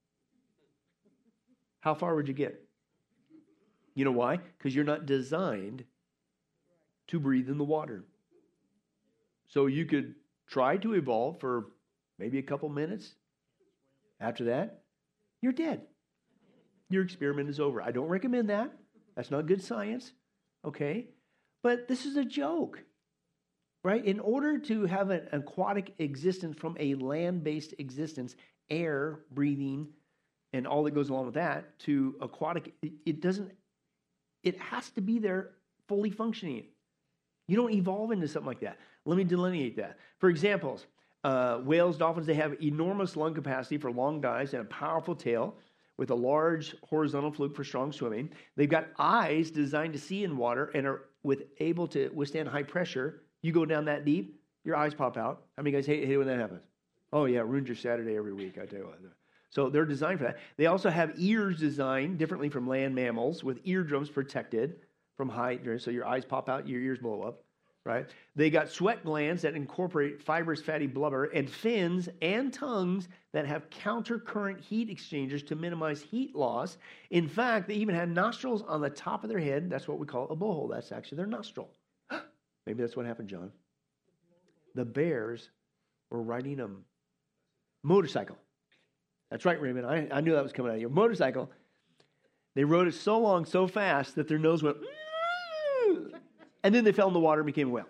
How far would you get? You know why? Because you're not designed to breathe in the water. So you could try to evolve for maybe a couple minutes. After that, you're dead. Your experiment is over. I don't recommend that. That's not good science. Okay? But this is a joke. Right? In order to have an aquatic existence from a land-based existence, air, breathing, and all that goes along with that, to aquatic, it has to be there fully functioning. You don't evolve into something like that. Let me delineate that. For examples, whales, dolphins, they have enormous lung capacity for long dives and a powerful tail with a large horizontal fluke for strong swimming. They've got eyes designed to see in water and are able to withstand high pressure. You go down that deep, your eyes pop out. How many guys hate when that happens? Oh, yeah, it ruins your Saturday every week, I tell you what. So they're designed for that. They also have ears designed differently from land mammals with eardrums protected from height. So your eyes pop out, your ears blow up, right? They got sweat glands that incorporate fibrous fatty blubber and fins and tongues that have counter-current heat exchangers to minimize heat loss. In fact, they even had nostrils on the top of their head. That's what we call a blowhole. That's actually their nostril. Maybe that's what happened, John. The bears were riding a motorcycle. That's right, Raymond. I knew that was coming out of you. Motorcycle. They rode it so long, so fast that their nose went, and then they fell in the water and became a whale.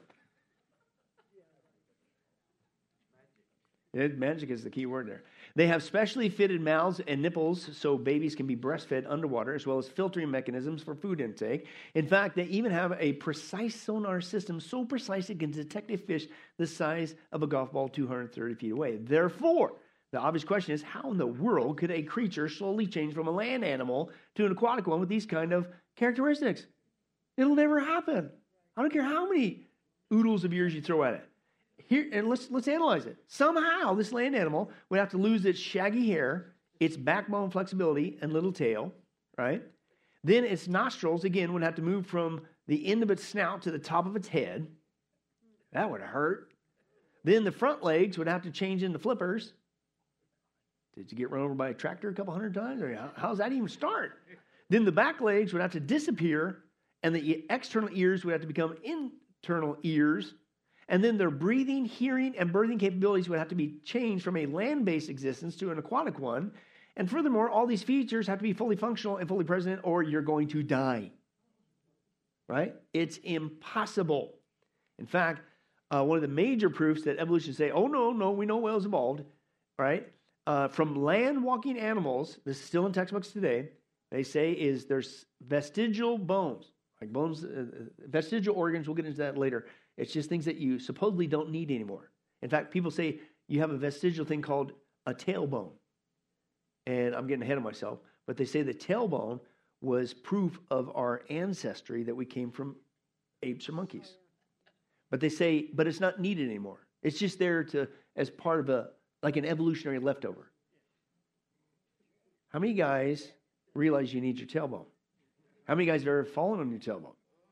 Magic is the key word there. They have specially fitted mouths and nipples so babies can be breastfed underwater, as well as filtering mechanisms for food intake. In fact, they even have a precise sonar system, so precise it can detect a fish the size of a golf ball 230 feet away. Therefore, the obvious question is, how in the world could a creature slowly change from a land animal to an aquatic one with these kind of characteristics? It'll never happen. I don't care how many oodles of years you throw at it. Here, and let's analyze it. Somehow, this land animal would have to lose its shaggy hair, its backbone flexibility and little tail, right? Then its nostrils, again, would have to move from the end of its snout to the top of its head. That would hurt. Then the front legs would have to change into flippers. Did you get run over by a tractor a couple hundred times? Or how does that even start? Then the back legs would have to disappear, and the external ears would have to become internal ears. And then their breathing, hearing, and birthing capabilities would have to be changed from a land-based existence to an aquatic one. And furthermore, all these features have to be fully functional and fully present, or you're going to die. Right? It's impossible. In fact, one of the major proofs that evolution say, oh, no, we know whales evolved, right? From land-walking animals, this is still in textbooks today, they say is there's vestigial bones, like bones, vestigial organs, we'll get into that later. It's just things that you supposedly don't need anymore. In fact, people say you have a vestigial thing called a tailbone. And I'm getting ahead of myself, but they say the tailbone was proof of our ancestry that we came from apes or monkeys. But they say, but it's not needed anymore. It's just there as part of like an evolutionary leftover. How many guys realize you need your tailbone? How many guys have ever fallen on your tailbone?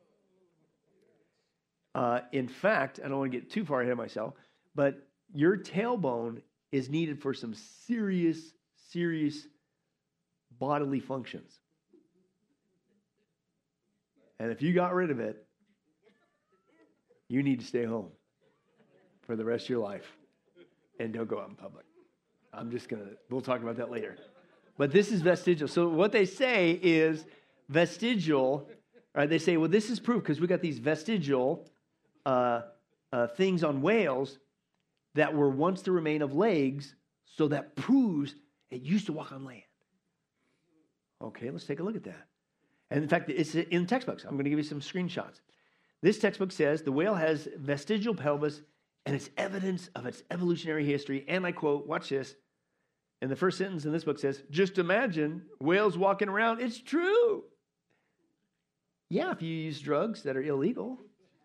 In fact, I don't want to get too far ahead of myself, but your tailbone is needed for some serious bodily functions. And if you got rid of it, you need to stay home for the rest of your life and don't go out in public. We'll talk about that later. But this is vestigial. So what they say is vestigial, right? They say, well, this is proof because we got these vestigial things on whales that were once the remain of legs, so that proves it used to walk on land. Okay, let's take a look at that. And in fact, it's in textbooks. I'm going to give you some screenshots. This textbook says the whale has vestigial pelvis and it's evidence of its evolutionary history. And I quote, watch this. And the first sentence in this book says, just imagine whales walking around. It's true. Yeah, if you use drugs that are illegal.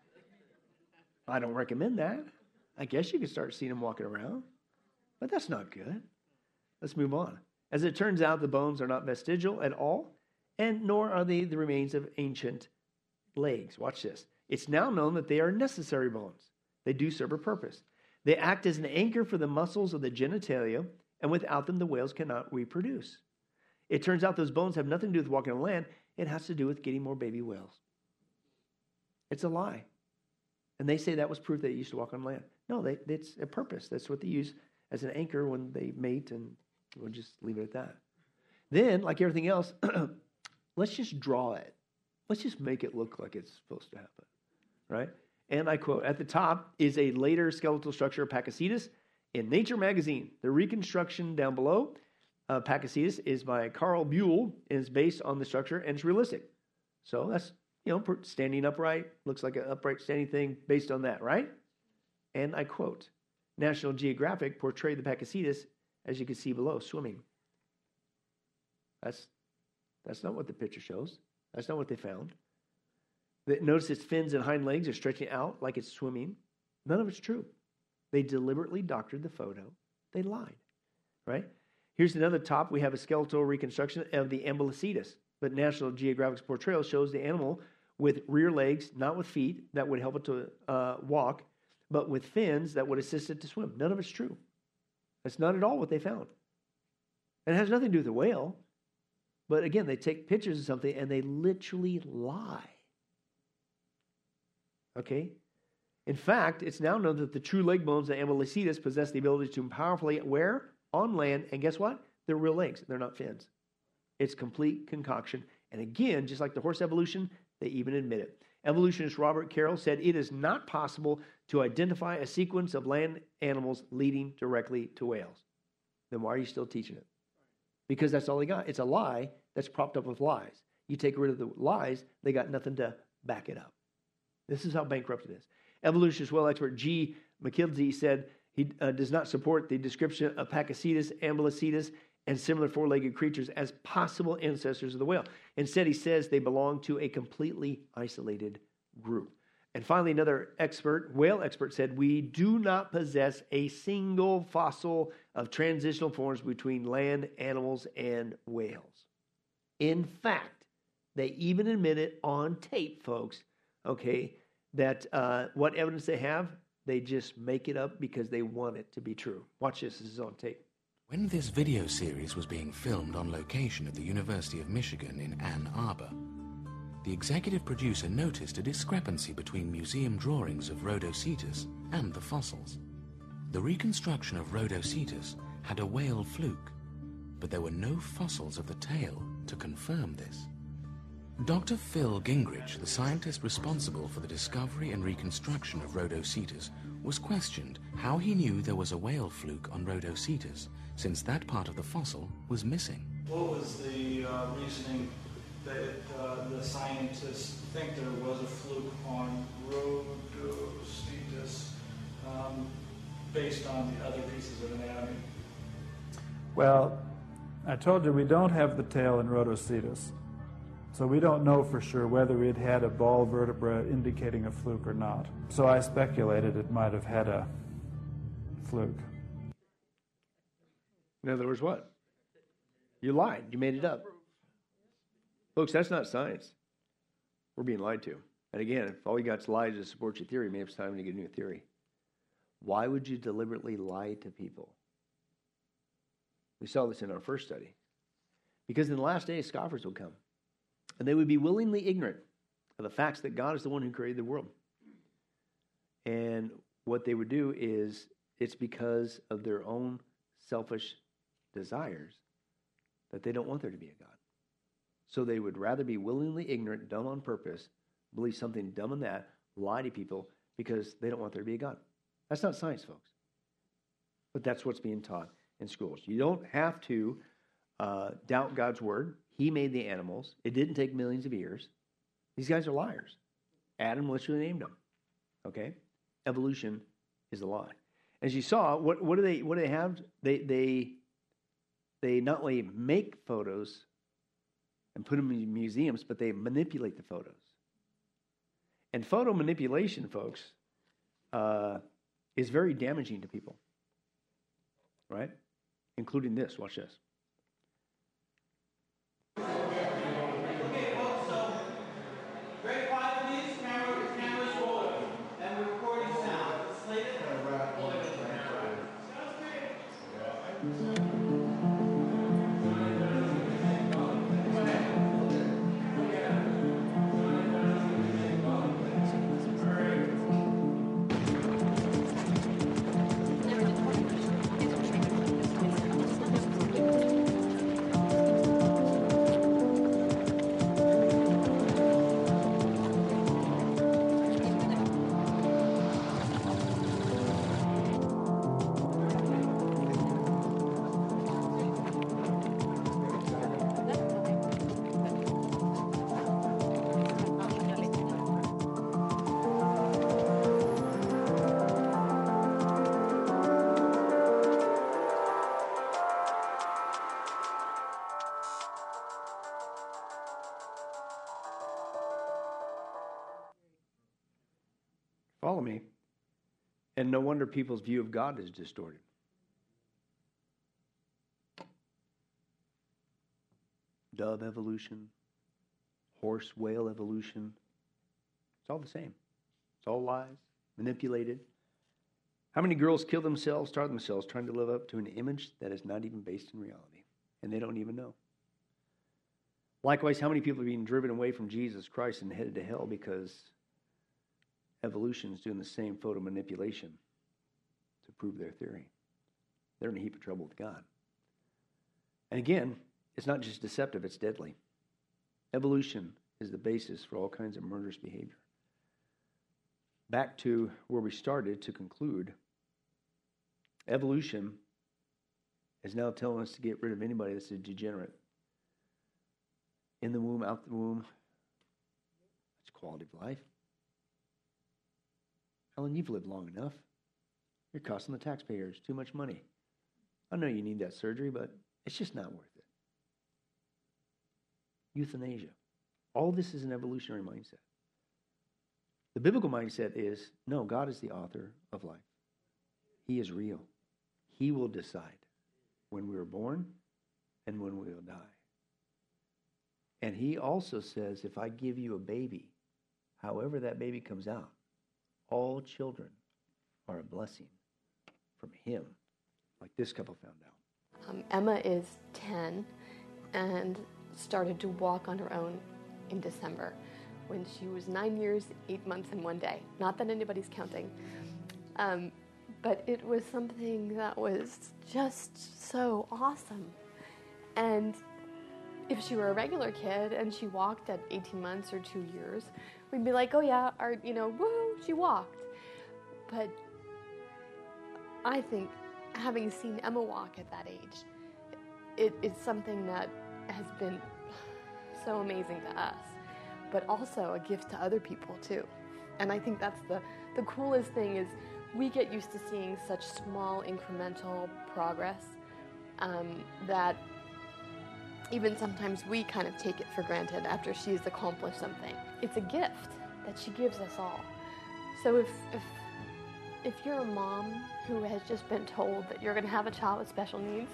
I don't recommend that. I guess you could start seeing them walking around, but that's not good. Let's move on. As it turns out, the bones are not vestigial at all, and nor are they the remains of ancient legs. Watch this. It's now known that they are necessary bones. They do serve a purpose. They act as an anchor for the muscles of the genitalia, and without them, the whales cannot reproduce. It turns out those bones have nothing to do with walking on land. It has to do with getting more baby whales. It's a lie. And they say that was proof they used to walk on land. No, it's a purpose. That's what they use as an anchor when they mate, and we'll just leave it at that. Then, like everything else, let's just draw it. Let's just make it look like it's supposed to happen, right? And I quote, at the top is a later skeletal structure of Pakicetus in Nature magazine. The reconstruction down below, Pakicetus, is by Carl Buell and is based on the structure, and it's realistic. So that's, standing upright, looks like an upright standing thing based on that, right? And I quote, National Geographic portrayed the Pakicetus, as you can see below, swimming. That's not what the picture shows. That's not what they found. Notice its fins and hind legs are stretching out like it's swimming. None of it's true. They deliberately doctored the photo. They lied, right? Here's another top. We have a skeletal reconstruction of the Ambulocetus, but National Geographic's portrayal shows the animal with rear legs, not with feet that would help it to walk, but with fins that would assist it to swim. None of it's true. That's not at all what they found. And it has nothing to do with the whale. But again, they take pictures of something and they literally lie. Okay? In fact, it's now known that the true leg bones of Ambulocetus possess the ability to powerfully wear on land, and guess what? They're real legs. They're not fins. It's complete concoction. And again, just like the horse evolution, they even admit it. Evolutionist Robert Carroll said it is not possible to identify a sequence of land animals leading directly to whales. Then why are you still teaching it? Because that's all they got. It's a lie that's propped up with lies. You take rid of the lies, they got nothing to back it up. This is how bankrupt it is. Evolutionist whale expert G. McKelvey said he does not support the description of Pakicetus, Ambulocetus, and similar four-legged creatures as possible ancestors of the whale. Instead, he says they belong to a completely isolated group. And finally, another whale expert, said, we do not possess a single fossil of transitional forms between land animals and whales. In fact, they even admit it on tape, folks, okay, that what evidence they have, they just make it up because they want it to be true. Watch this. This is on tape. When this video series was being filmed on location at the University of Michigan in Ann Arbor, the executive producer noticed a discrepancy between museum drawings of Rhodocetus and the fossils. The reconstruction of Rhodocetus had a whale fluke, but there were no fossils of the tail to confirm this. Dr. Phil Gingrich, the scientist responsible for the discovery and reconstruction of Rhodocetus, was questioned how he knew there was a whale fluke on Rhodocetus, since that part of the fossil was missing. What was the reasoning that the scientists think there was a fluke on Rhodocetus based on the other pieces of anatomy? Well, I told you we don't have the tail in Rhodocetus, so we don't know for sure whether it had a ball vertebra indicating a fluke or not. So I speculated it might have had a fluke. In other words, what? You lied. You made it up. Folks, that's not science. We're being lied to. And again, if all you got is lies to support your theory, maybe it's time to get a new theory. Why would you deliberately lie to people? We saw this in our first study. Because in the last days, scoffers will come. And they would be willingly ignorant of the facts that God is the one who created the world. And what they would do is, it's because of their own selfish desires that they don't want there to be a God. So they would rather be willingly ignorant, dumb on purpose, believe something dumb in that, lie to people because they don't want there to be a God. That's not science, folks. But that's what's being taught in schools. You don't have to doubt God's word. He made the animals. It didn't take millions of years. These guys are liars. Adam literally named them. Okay? Evolution is a lie. As you saw, what do they have? They not only make photos and put them in museums, but they manipulate the photos. And photo manipulation, folks, is very damaging to people, right? Including this. Watch this. Follow me. And no wonder people's view of God is distorted. Dove evolution, horse whale evolution. It's all the same. It's all lies, manipulated. How many girls kill themselves, starve themselves, trying to live up to an image that is not even based in reality? And they don't even know. Likewise, how many people are being driven away from Jesus Christ and headed to hell because evolution is doing the same photo manipulation to prove their theory? They're in a heap of trouble with God. And again, it's not just deceptive, it's deadly. Evolution is the basis for all kinds of murderous behavior. Back to where we started to conclude, evolution is now telling us to get rid of anybody that's a degenerate. In the womb, out the womb, that's quality of life. Ellen, you've lived long enough. You're costing the taxpayers too much money. I know you need that surgery, but it's just not worth it. Euthanasia. All this is an evolutionary mindset. The biblical mindset is, no, God is the author of life. He is real. He will decide when we were born and when we will die. And he also says, if I give you a baby, however that baby comes out, all children are a blessing from him, like this couple found out. Emma is 10 and started to walk on her own in December when she was 9 years, 8 months, and 1 day. Not that anybody's counting. But it was something that was just so awesome. And if she were a regular kid and she walked at 18 months or 2 years, we'd be like, oh yeah, woo, she walked. But I think having seen Emma walk at that age, it's something that has been so amazing to us, but also a gift to other people too. And I think that's the coolest thing is we get used to seeing such small incremental progress that even sometimes we kind of take it for granted after she's accomplished something. It's a gift that she gives us all. So if you're a mom who has just been told that you're going to have a child with special needs,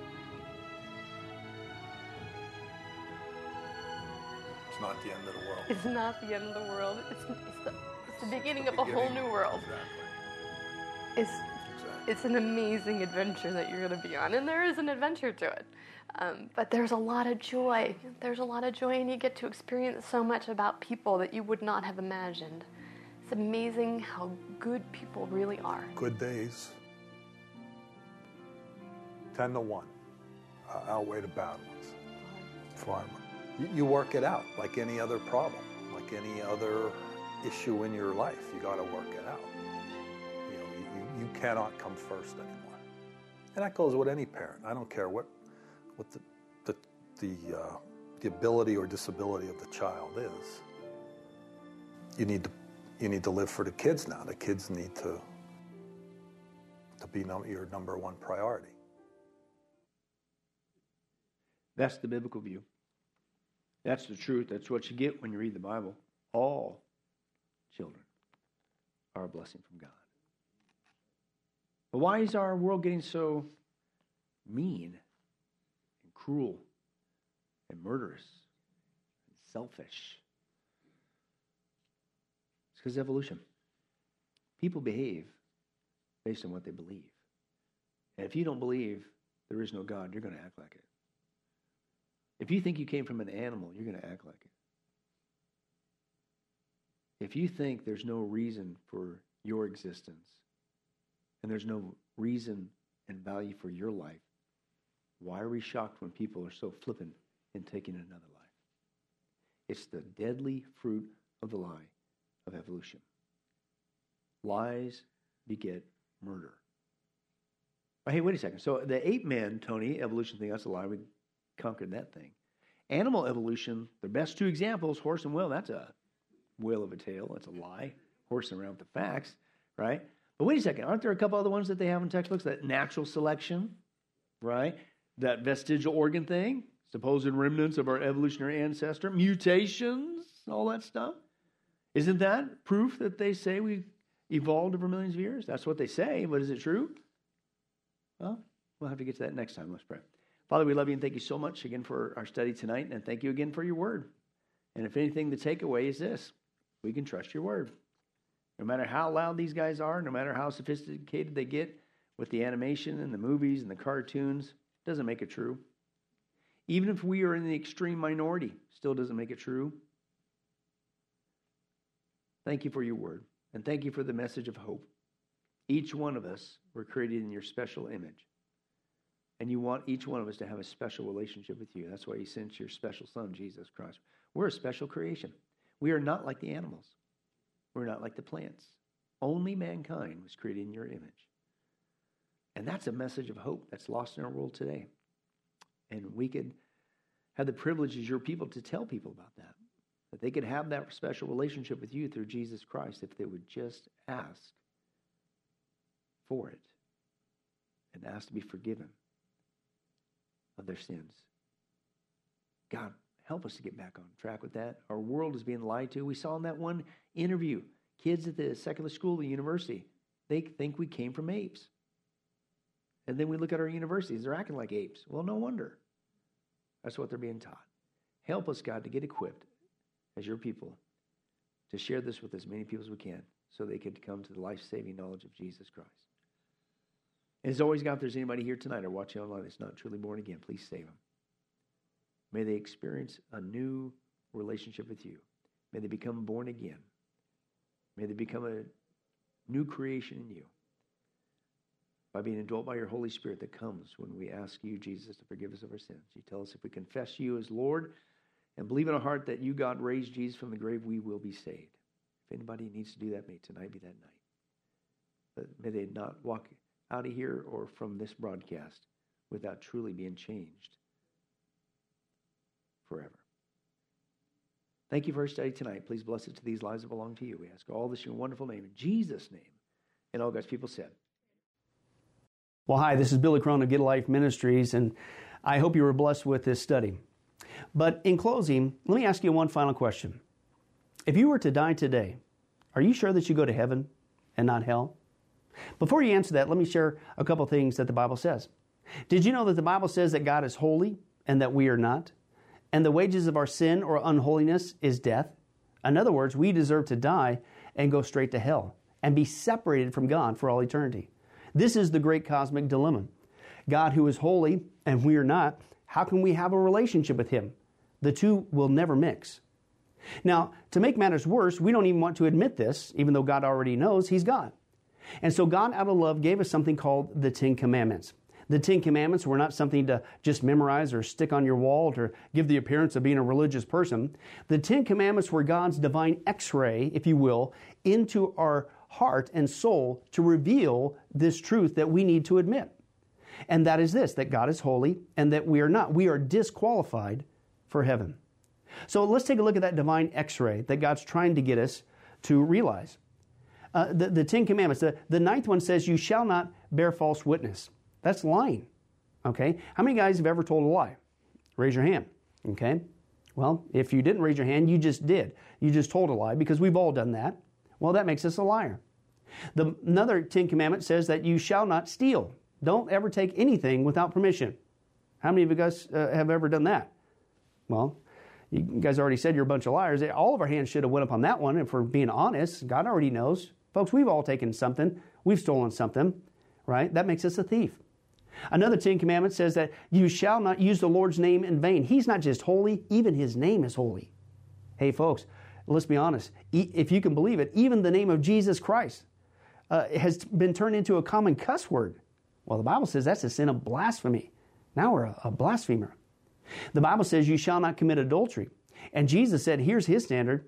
it's not the end of the world. It's not the end of the world. It's the beginning of a whole new world. Exactly. It's an amazing adventure that you're going to be on, and there is an adventure to it. But there's a lot of joy. There's a lot of joy, and you get to experience so much about people that you would not have imagined. It's amazing how good people really are. Good days, 10-1, outweigh the bad ones. Farmer. You work it out like any other problem, like any other issue in your life. You got to work it out. You cannot come first anymore. And that goes with any parent. I don't care what the ability or disability of the child is. You need to live for the kids now. The kids need to be your number one priority. That's the biblical view. That's the truth. That's what you get when you read the Bible. All children are a blessing from God. But why is our world getting so mean and cruel and murderous and selfish? It's because of evolution. People behave based on what they believe. And if you don't believe there is no God, you're going to act like it. If you think you came from an animal, you're going to act like it. If you think there's no reason for your existence and there's no reason and value for your life, why are we shocked when people are so flippant in taking another life? It's the deadly fruit of the lie of evolution. Lies beget murder. But hey, wait a second. So the ape man, Tony, evolution thing, that's a lie. We conquered that thing. Animal evolution, the best two examples, horse and whale, that's a whale of a tale. That's a lie. Horsing around with the facts, right? But wait a second. Aren't there a couple other ones that they have in textbooks? That natural selection, right? That vestigial organ thing, supposed remnants of our evolutionary ancestor, mutations, all that stuff. Isn't that proof that they say we evolved over millions of years? That's what they say, but is it true? Well, we'll have to get to that next time. Let's pray. Father, we love you and thank you so much again for our study tonight, and thank you again for your word. And if anything, the takeaway is this: we can trust your word. No matter how loud these guys are, no matter how sophisticated they get with the animation and the movies and the cartoons, doesn't make it true. Even if we are in the extreme minority, still doesn't make it true. Thank you for your word, and thank you for the message of hope. Each one of us were created in your special image, and you want each one of us to have a special relationship with you. That's why you sent your special son, Jesus Christ. We're a special creation. We are not like the animals. We're not like the plants. Only mankind was created in your image. And that's a message of hope that's lost in our world today. And we could have the privilege as your people to tell people about that. That they could have that special relationship with you through Jesus Christ if they would just ask for it and ask to be forgiven of their sins. God, help us to get back on track with that. Our world is being lied to. We saw in that one interview, kids at the secular school, the university, they think we came from apes. And then we look at our universities, they're acting like apes. Well, no wonder. That's what they're being taught. Help us, God, to get equipped as your people to share this with as many people as we can so they could come to the life-saving knowledge of Jesus Christ. And as always, God, if there's anybody here tonight or watching online that's not truly born again, please save them. May they experience a new relationship with you. May they become born again. May they become a new creation in you by being indwelt by your Holy Spirit that comes when we ask you, Jesus, to forgive us of our sins. You tell us if we confess you as Lord and believe in our heart that you, God, raised Jesus from the grave, we will be saved. If anybody needs to do that, may tonight be that night. But may they not walk out of here or from this broadcast without truly being changed forever. Thank you for our study tonight. Please bless it to these lives that belong to you. We ask all this in your wonderful name, in Jesus' name. And all God's people said. Well, hi, this is Billy Crone of Get a Life Ministries, and I hope you were blessed with this study. But in closing, let me ask you one final question. If you were to die today, are you sure that you go to heaven and not hell? Before you answer that, let me share a couple things that the Bible says. Did you know that the Bible says that God is holy and that we are not? And the wages of our sin or unholiness is death? In other words, we deserve to die and go straight to hell and be separated from God for all eternity. This is the great cosmic dilemma. God, who is holy and we are not, how can we have a relationship with Him? The two will never mix. Now, to make matters worse, we don't even want to admit this, even though God already knows He's God. And so God, out of love, gave us something called the Ten Commandments. The Ten Commandments were not something to just memorize or stick on your wall to give the appearance of being a religious person. The Ten Commandments were God's divine X-ray, if you will, into our heart and soul to reveal this truth that we need to admit. And that is this, that God is holy and that we are not. We are disqualified for heaven. So let's take a look at that divine X-ray that God's trying to get us to realize. The Ten Commandments, the ninth one says, you shall not bear false witness. That's lying, okay? How many guys have ever told a lie? Raise your hand, okay? Well, if you didn't raise your hand, you just did. You just told a lie because we've all done that. Well, that makes us a liar. Another 10 Commandment says that you shall not steal. Don't ever take anything without permission. How many of you guys have ever done that? Well, you guys already said you're a bunch of liars. All of our hands should have went up on that one if we're being honest. God already knows. Folks, we've all taken something. We've stolen something, right? That makes us a thief. Another 10 Commandments says that you shall not use the Lord's name in vain. He's not just holy, even His name is holy. Hey, folks, let's be honest. If you can believe it, even the name of Jesus Christ has been turned into a common cuss word. Well, the Bible says that's a sin of blasphemy. Now we're a blasphemer. The Bible says you shall not commit adultery. And Jesus said, here's His standard.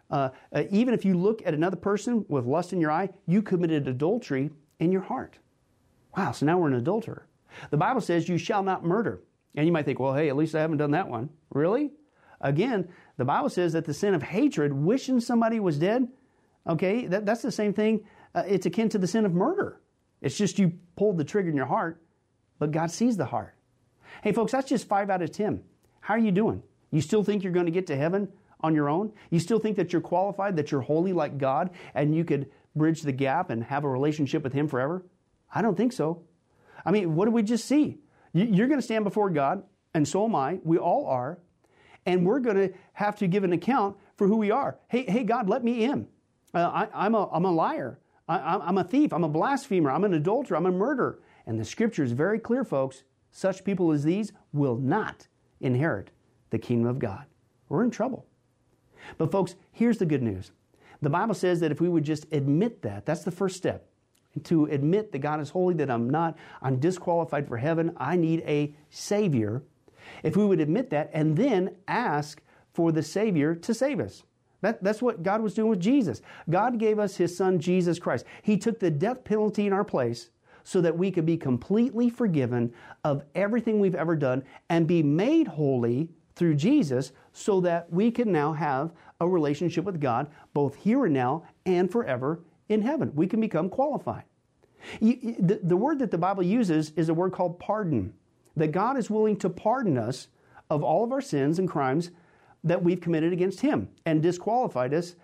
Even if you look at another person with lust in your eye, you committed adultery in your heart. Wow, so now we're an adulterer. The Bible says you shall not murder. And you might think, well, hey, at least I haven't done that one. Really? Again, the Bible says that the sin of hatred, wishing somebody was dead, okay, that's the same thing. It's akin to the sin of murder. It's just you pulled the trigger in your heart, but God sees the heart. Hey, folks, that's just 5 out of 10. How are you doing? You still think you're going to get to heaven on your own? You still think that you're qualified, that you're holy like God, and you could bridge the gap and have a relationship with Him forever? I don't think so. I mean, what did we just see? You're going to stand before God, and so am I. We all are. And we're going to have to give an account for who we are. Hey, God, let me in. I'm a liar. I'm a thief. I'm a blasphemer. I'm an adulterer. I'm a murderer. And the Scripture is very clear, folks. Such people as these will not inherit the kingdom of God. We're in trouble. But folks, here's the good news. The Bible says that if we would just admit that, that's the first step. To admit that God is holy, that I'm disqualified for heaven, I need a Savior. If we would admit that and then ask for the Savior to save us. That's what God was doing with Jesus. God gave us His Son, Jesus Christ. He took the death penalty in our place so that we could be completely forgiven of everything we've ever done and be made holy through Jesus so that we can now have a relationship with God both here and now and forever in heaven. We can become qualified. The word that the Bible uses is a word called pardon. That God is willing to pardon us of all of our sins and crimes that we've committed against Him and disqualified us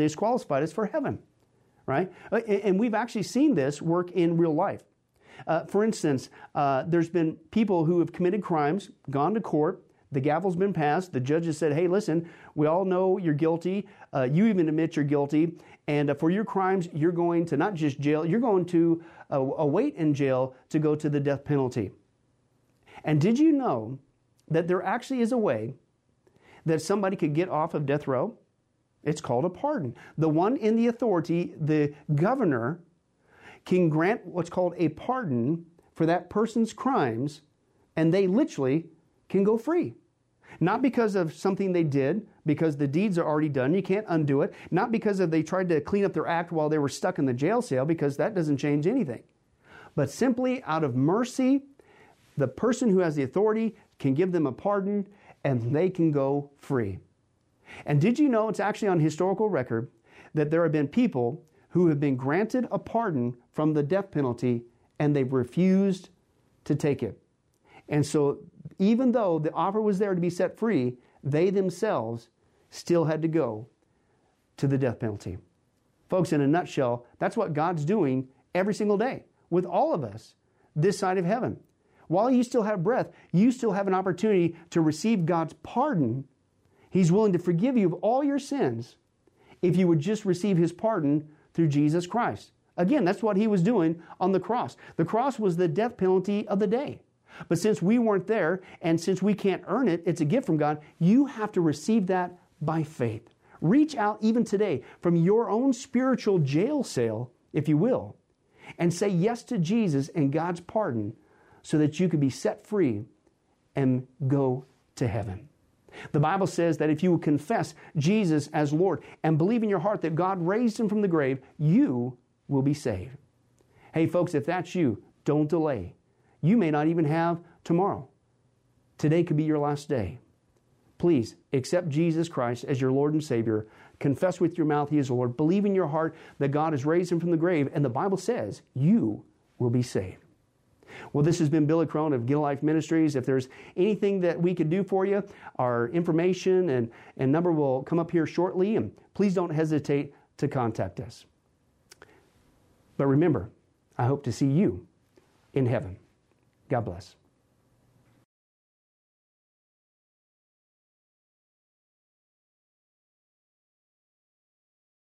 for heaven, right? And we've actually seen this work in real life. For instance, there's been people who have committed crimes, gone to court, the gavel's been passed, the judge has said, hey, listen, we all know you're guilty, you even admit you're guilty, and for your crimes, you're going to not just jail, you're going to await in jail to go to the death penalty. And did you know that there actually is a way that somebody could get off of death row? It's called a pardon. The one in the authority, the governor, can grant what's called a pardon for that person's crimes, and they literally can go free. Not because of something they did, because the deeds are already done, you can't undo it. Not because they tried to clean up their act while they were stuck in the jail cell, because that doesn't change anything. But simply out of mercy, the person who has the authority can give them a pardon and they can go free. And did you know, it's actually on historical record, that there have been people who have been granted a pardon from the death penalty and they've refused to take it. And so even though the offer was there to be set free, they themselves still had to go to the death penalty. Folks, in a nutshell, that's what God's doing every single day with all of us this side of heaven. While you still have breath, you still have an opportunity to receive God's pardon. He's willing to forgive you of all your sins if you would just receive His pardon through Jesus Christ. Again, that's what He was doing on the cross. The cross was the death penalty of the day. But since we weren't there, and since we can't earn it, it's a gift from God, you have to receive that by faith. Reach out even today from your own spiritual jail cell, if you will, and say yes to Jesus and God's pardon so that you can be set free and go to heaven. The Bible says that if you will confess Jesus as Lord and believe in your heart that God raised Him from the grave, you will be saved. Hey folks, if that's you, don't delay. You may not even have tomorrow. Today could be your last day. Please accept Jesus Christ as your Lord and Savior. Confess with your mouth He is Lord. Believe in your heart that God has raised Him from the grave, and the Bible says you will be saved. Well, this has been Billy Crone of Get a Life Ministries. If there's anything that we could do for you, our information and number will come up here shortly. And please don't hesitate to contact us. But remember, I hope to see you in heaven. God bless.